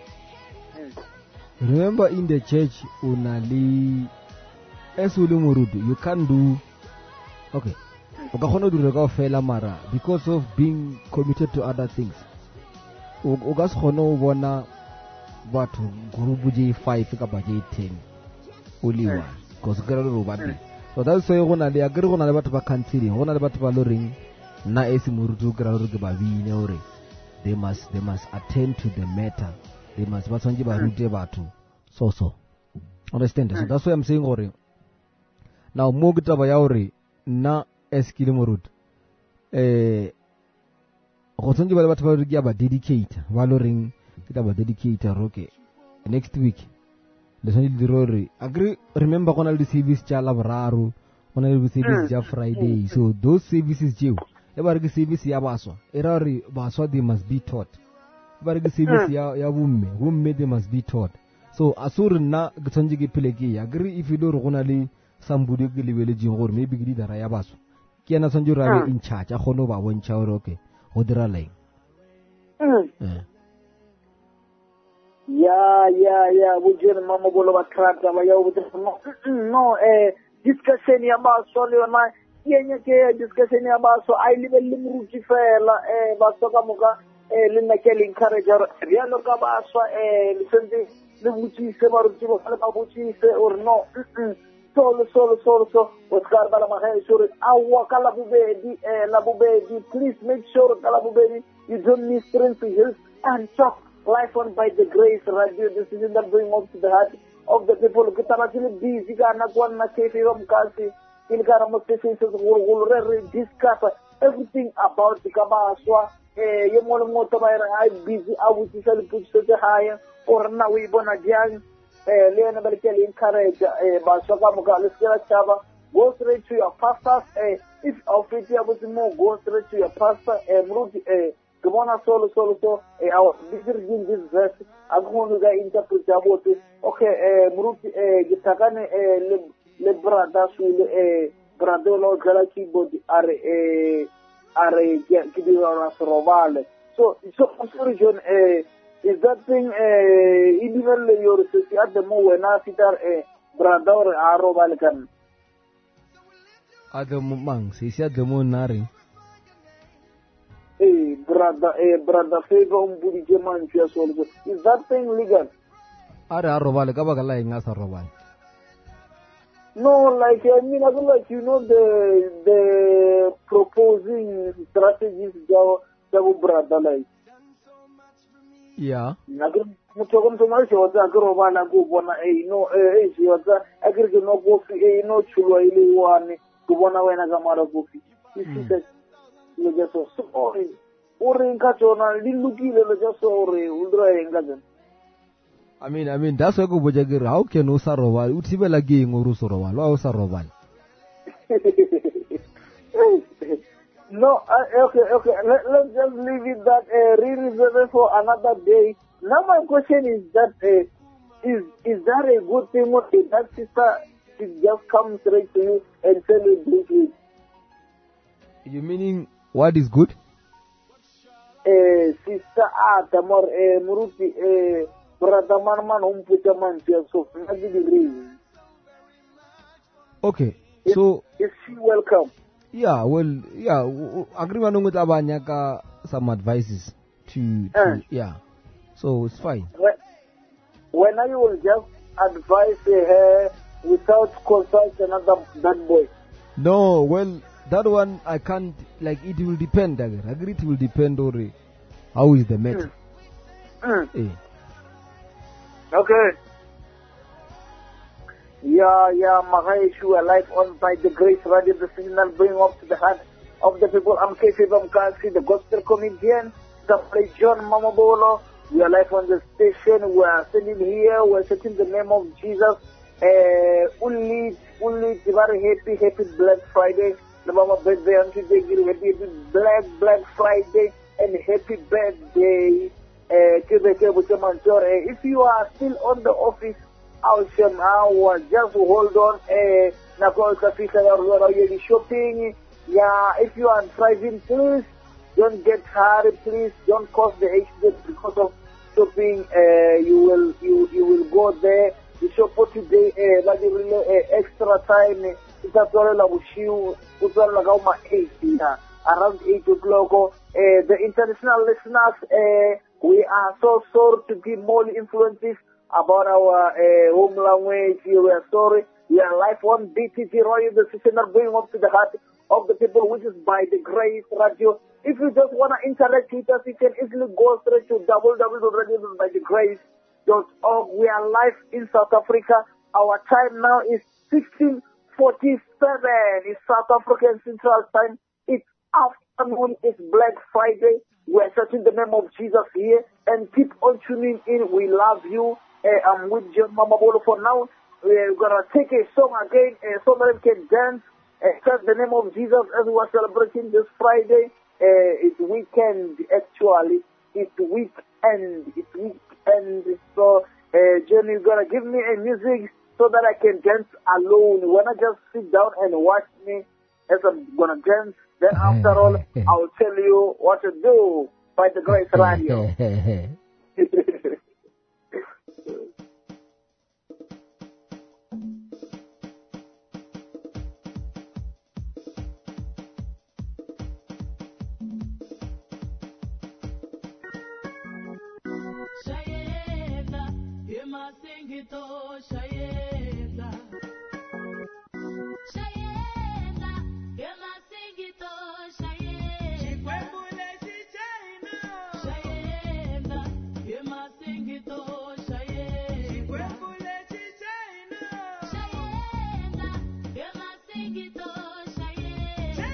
Remember in the church, Unali, Esuli Murudu, you can't do. Okay. Ukahono do rega fela mara because of being committed to other things. Ugaskono wana watu gurubu J five kaba J ten only one because gararo badi. So that's why gona le agre gona le batho ba country gona le batho ba loring na esi murutu gararo ke ba bine ore they must they must attend to the matter, they must batswanji ba rute batho so so understand. So that's why I'm saying ore now mo gitaba ya ore na eskile murutu eh go tsonje ba le batho ba re ke ba dedicate ba lo reng ke ba dedicate roke next week le sone di rore agree. Remember gona le service tsa la boraro gona le service tsa Friday, so those services tšeo e ba re ke service ya baswa e ra re baswa they must be taught, e ba re ke service ya ya bomme bomme they must be taught. So asure nna ke tsonje ke phele ke agree. If you do re gona le somebody ke lebeletseng gore maybe ke didara ya baswa ke yana tsonje ra be in charge a gone ba bontšha gore okay go dira leng. Yeah, yeah, yeah. We just mama bolo batrata ba ya no no eh discussion ya ba so le na yenya ke discussion ya ba so ai libe limruti fela eh ba so ka moka eh le nna ke le encourager ya lo ka ba so eh le sente le butsi se ba ruti ba ba butsi se or no solo solo solo so Oscar bala ma hay sure awa kala bubedi eh la bubedi, please make sure kala bubedi you don't miss strength to health and talk life on by the grace radio decision that bring up to the heart of the people. Kitana tili busy kana kwan na kefi wa mkasi ilkara motesi se gulu re discuss everything about the kabaswa eh yemolo moto ba I busy awuti sel putso te haya or na we bona diang eh lena balkeli encourage eh baswa ka muka leskela chaba go straight to your pastors eh if office able to more go straight to your pastor eh mruti eh Gimona solo solo so eh our bigger in this verse agonu ga interpret about okay eh muruti eh gitakane eh le le brada su le eh bradolo gala keyboard are eh are kidira rasrovale so so region eh is that thing eh even your society at the moment na sitar eh brador arovale kan adamu mang si si adamu nari eh brother eh brother favor umbudi jeman fia solvo is that thing legal? Are arovale ka ba kala inga sa rovale no like I mean I don't like you know the the proposing strategies jaw jaw brother like yeah motho go motho mara shotsa ke robala go bona eh no eh shotsa a ke ke no kofi eh no chulo ile one go bona wena ka mara kofi isisa le just so sorry o re nka tsona di lukile le just so re o dira enga tsena. I mean, I mean, that's why go boja ke re how can o sa robala o thibela ke eng o re o sa robala wa o sa robala. No, uh, okay, okay. Let, let's just leave it that uh, re-reserve it for another day. Now my question is that uh, is is that a good thing or is that sister should just come straight to you and celebrate with? You meaning what is good? Uh, sister ah tamor uh, muruti uh, brother man man hum pucha man so that's the reason. Okay, is, so is she welcome? Yeah, well, yeah, agree with Abanyaka some advices to, to Uh. yeah, so it's fine. When, when I will just advise her without consulting another that boy. No, well, that one I can't, like, it will depend, I agree, it will depend on how is the matter. Mm. Eh. Okay. Yeah, yeah, Mahai issue alive on by the grace radio, the signal bring up to the heart of the people. I'm K F M Kasi, the gospel comedian, the play John Mamabolo. We are live on the station. We are sitting here. We are setting the name of Jesus. Uh, only, only very happy, happy Black Friday. The Mama birthday on today. Happy, happy Black, Black Friday and happy birthday. Uh, to the uh, if you are still on the office, Awesome, I just hold on. Eh, na kwa kafika ya rwara yeli shopping. Yeah, if you are driving, please don't get hurried. Please don't cause the accident because of shopping. Uh, you will you you will go there. The shop for today. Eh, like really uh, extra time. It's a total of shoe. It's all like almost eight. Yeah, around eight o'clock. Eh, the international listeners. Eh, we are so sorry to give more influences about our uh, home language. We are sorry. We are live on B T T Royal, the station are going up to the heart of the people, which is by the Grace Radio. If you just want to interact with us, you can easily go straight to w w w dot radio by the grace dot org. We are live in South Africa. Our time now is sixteen forty-seven. It's South African Central Time. It's afternoon. It's Black Friday. We are searching the name of Jesus here and keep on tuning in. We love you. Uh, I'm with John Mamabolo for now. We're going to take a song again, uh, so that we can dance and search the name of Jesus as we are celebrating this Friday. Uh, it's weekend, actually. It's weekend. It's weekend. So, uh, John, you're going to give me a music so that I can dance alone. When I just sit down and watch me as I'm going to dance, then after all, I'll tell you what to do by the Grace Radio. Shayenda, yemasengito, shayenda. Shayenda, yemasengito, shayenda. Shayenda, yemasengito, shayenda. Shayenda, yemasengito, shayenda.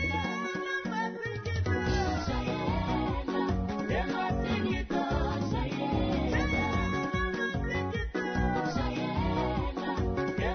Shayenda, yemasengito, shayenda. Shayenda,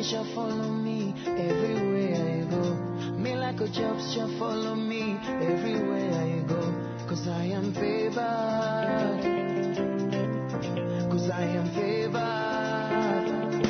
money shall follow me everywhere I go. Me like a job shall follow me everywhere I go. Cause I am favored. Cause I am favored.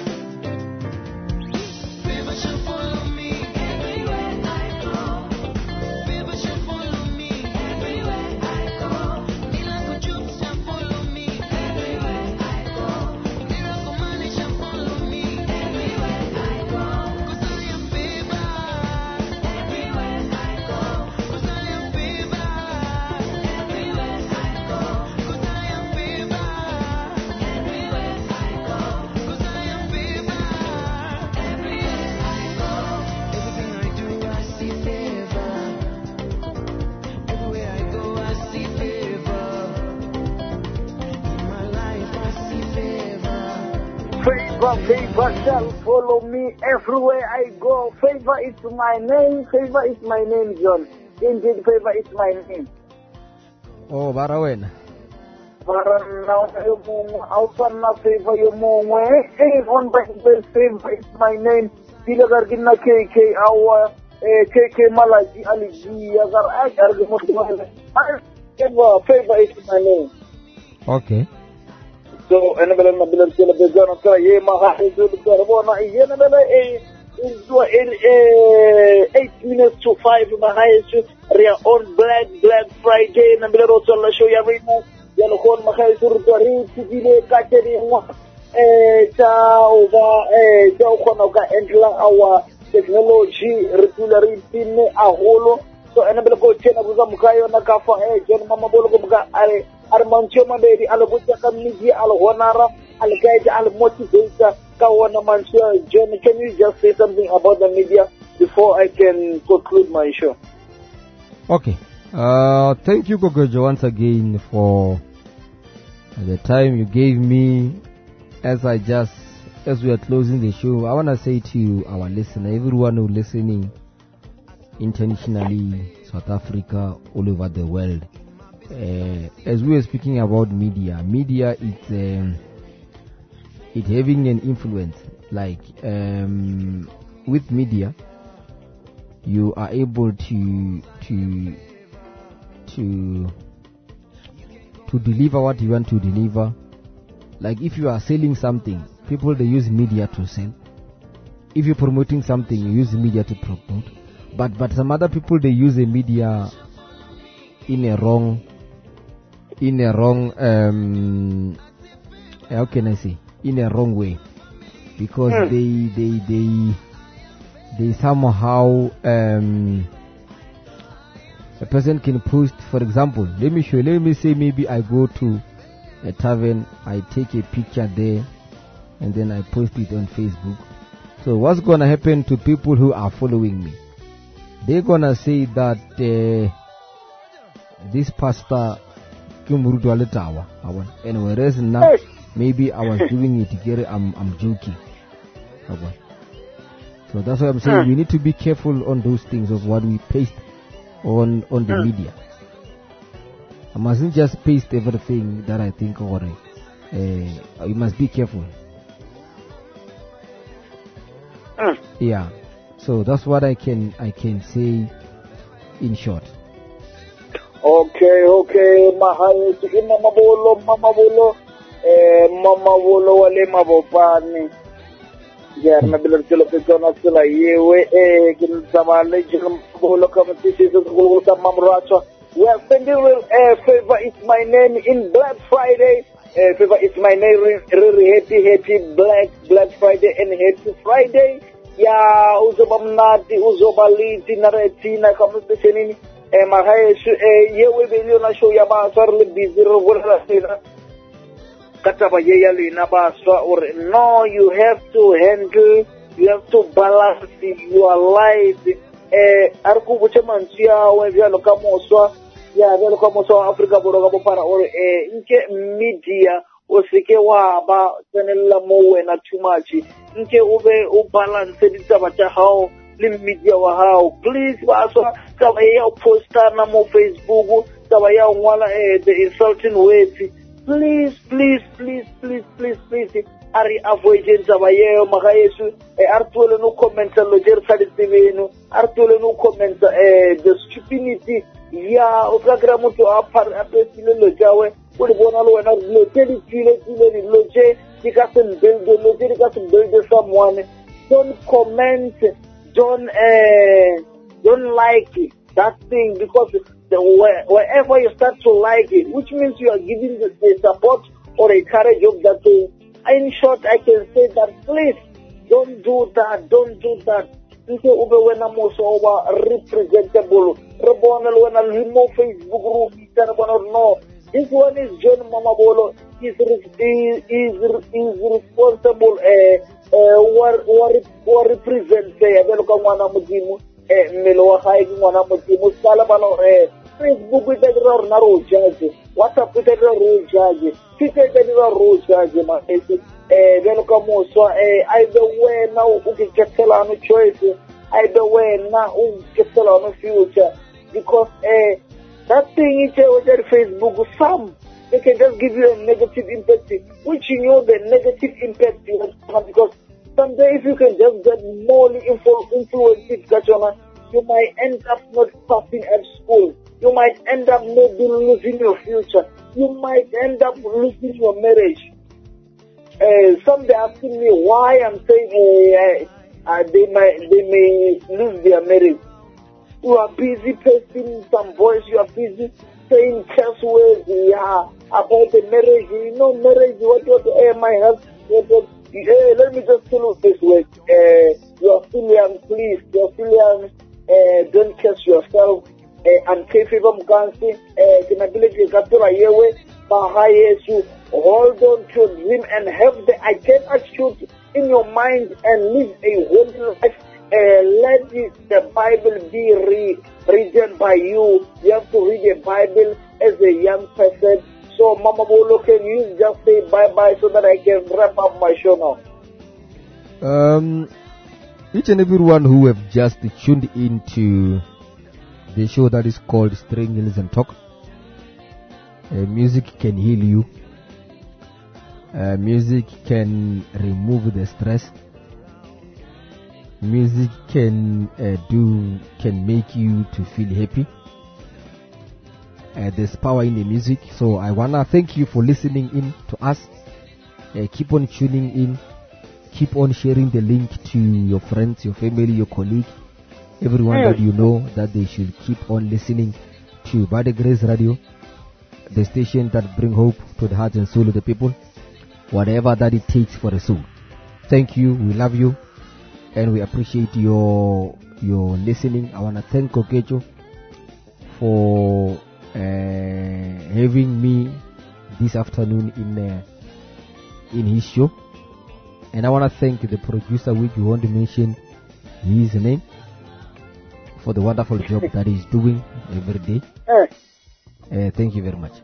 Favor shall follow me everywhere I go. Favor shall follow me everywhere I go. Me like a job shall follow me everywhere I go. Miracle money shall follow me everywhere I go. Cause I am favored everywhere I go. Cause I am favored everywhere I go. Cause I am favored everywhere I go. Cause I am favored everywhere I go. Everything I do, I see favor. Everywhere I go, I see favor. In my life, I see favor. Favor, favor shall follow me everywhere I go. Favor is my name. Favor is my name, John. Indeed, favor is my name. Oh, bara wena. Para now, you move outside na favor, you move. Hey, on by the favor is my name. Tila gargina K K awa K K Malaji Aliji agar agar gumot. Favor, favor is my name. Okay. So, ano ba lang nabilang sila began ang kaya ye makahidul karbo na iyan na ba eh into eight minutes to five makahidul ria on Black Black Friday na bilaro sa la show ya rino yan kon makahidul dari tibile kateri mo eh tao ba eh tao kono ka entlang awa technology regularity ne aholo so ano ba ko chena buza mukayo na kafa eh jen mama bolo ko mga are armancho mabedi alabuta kamiji alhonara algaidi almotivator kawana mancho. John, can you just say something about the media before I can conclude my show? Okay. Uh, thank you, Gogojo, once again for the time you gave me. As I just, as we are closing the show, I want to say to you, our listener, everyone who listening internationally, South Africa, all over the world. Uh, as we were speaking about media, media is um, it having an influence. Like um, with media, you are able to to to to deliver what you want to deliver. Like if you are selling something, people they use media to sell. If you're promoting something, you use media to promote. But but some other people they use the media in a wrong. in a wrong um how can I say in a wrong way, because mm. they they they they somehow um a person can post, for example, let me show let me say maybe I go to a tavern, I take a picture there and then I post it on Facebook. So what's gonna happen to people who are following me? They're gonna say that uh, this pastor and whereas now maybe I was doing it together, I'm I'm joking. So that's why I'm saying we need to be careful on those things of what we paste on on the media. I mustn't just paste everything that I think or uh, you must be careful. Yeah. So that's what I can I can say in short. Okay, okay, mahal si Mama Bolo, Mama Bolo, eh, Mama Bolo wale mabopani. Yan, nabilang sila pito na sila yewe, eh, kinsamali, Mama Bolo kamatisi sa kulul sa Mamracho. Well, spending real, eh, favor is my name in Black Friday. Eh, favor is my name, really happy, happy Black, Black Friday and happy Friday. Ya, uzobamnati, uzobaliti, naretina, kamatisi nini. Eh, mahal si eh, yewe bilyo na show ya basar le busy rola sila. Kata ba yeya lina baswa or no, you have to handle, you have to balance your life. Eh, arku buche mansia we vya loka moswa ya vya loka moswa Afrika boroga bo para or eh nke media osike wa ba tsenela mowe na too much. Nke ube u balance ditaba tsa hao le media wa hao. Please baswa taba ya poster na mo Facebook, taba ya ngwala eh the insulting words. Please, please, please, please, please, please. ari avoidance abayeyo magayesu e artule no comment lo jer saditsivenu artule no comment eh the stupidity ya ukagra mtu apar apesile lo jawe uli bona lo na lo teli tile tile ni lo je dikasen build lo je dikasen build someone. Don't comment, don't uh, don't like it, that thing, because the, where, wherever you start to like it, which means you are giving the, the support or encourage of that thing. In short, I can say that please don't do that, don't do that. Nse ube wena moso oba representable. Rebona wena limo Facebook group itana bono no. This one is John Mamabolo. Is is is is responsible. Uh, Uh, war war war represent eh belo ka mwana modimo eh mmelo wa gae ke mwana modimo sala balo eh Facebook e tla na ro judge WhatsApp e tla ro judge Twitter e tla ro judge ma eh belo ka moso eh either way na u ke ketela no choice either way na u ketela no future because eh that thing is on Facebook some they can just give you a negative impact, which you know the negative impact you have because someday if you can just get more influ- influence, you might end up not passing at school. You might end up maybe losing your future. You might end up losing your marriage. Uh, some they asking me why I'm saying uh, uh, they might they may lose their marriage. You are busy posting some voice. You are busy saying curse words, yeah, about the marriage. You know, marriage, what, what, uh, my husband, what, what, uh, let me just tell you this way. Uh, you are still young, please. You are still young. Uh, don't curse yourself. And favor mkansi, kinability kaptura yewe, baha Yesu. Hold on to your dream and have the ideal attitude in your mind and live a holy life. Uh, let the, the Bible be re- written by you. You have to read the Bible as a young person. So, Mama Bolo, can you just say bye-bye so that I can wrap up my show now? Um, each and everyone who have just tuned into the show that is called String Hills and Talk. Uh, music can heal you. Uh, music can remove the stress. Music can uh, do, can make you to feel happy. Uh, there's power in the music. So I wanna thank you for listening in to us. Uh, keep on tuning in. Keep on sharing the link to your friends, your family, your colleague, everyone mm. that you know that they should keep on listening to By the Grace Radio, the station that bring hope to the heart and soul of the people, whatever that it takes for a soul. Thank you. We love you. And we appreciate your your listening. I want to thank Kokecho for uh, having me this afternoon in uh, in his show. And I want to thank the producer, which we want to mention his name, for the wonderful job that he's doing every day. Uh, thank you very much.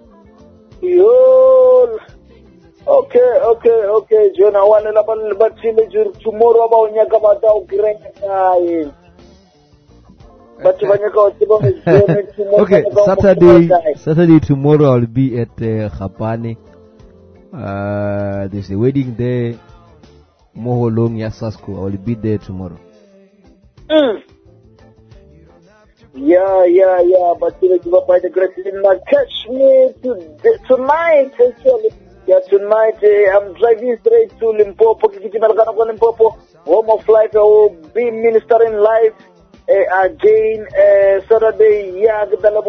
Yo. Okay, okay, okay, John. I want to but tomorrow about Nyaka Batao Grand. But okay, Saturday, Saturday tomorrow I'll be at uh, Khapane. Uh, there's a wedding there. Moholong Yasasko. I will be there tomorrow. Mm. Yeah, yeah, yeah. But you know, by the grace of God, catch me to, tonight. Actually. Yeah, tonight uh, I'm driving straight to Limpopo, Limpopo, home of life. I will be ministering live uh, again uh, Saturday. Yeah,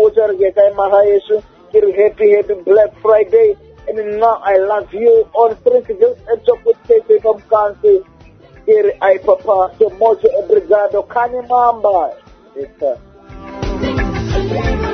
happy, happy Black Friday. And now I love you on strength. Just enter with faith from country. Here I papa so much obrigado. Kanimamba. Yes, sir.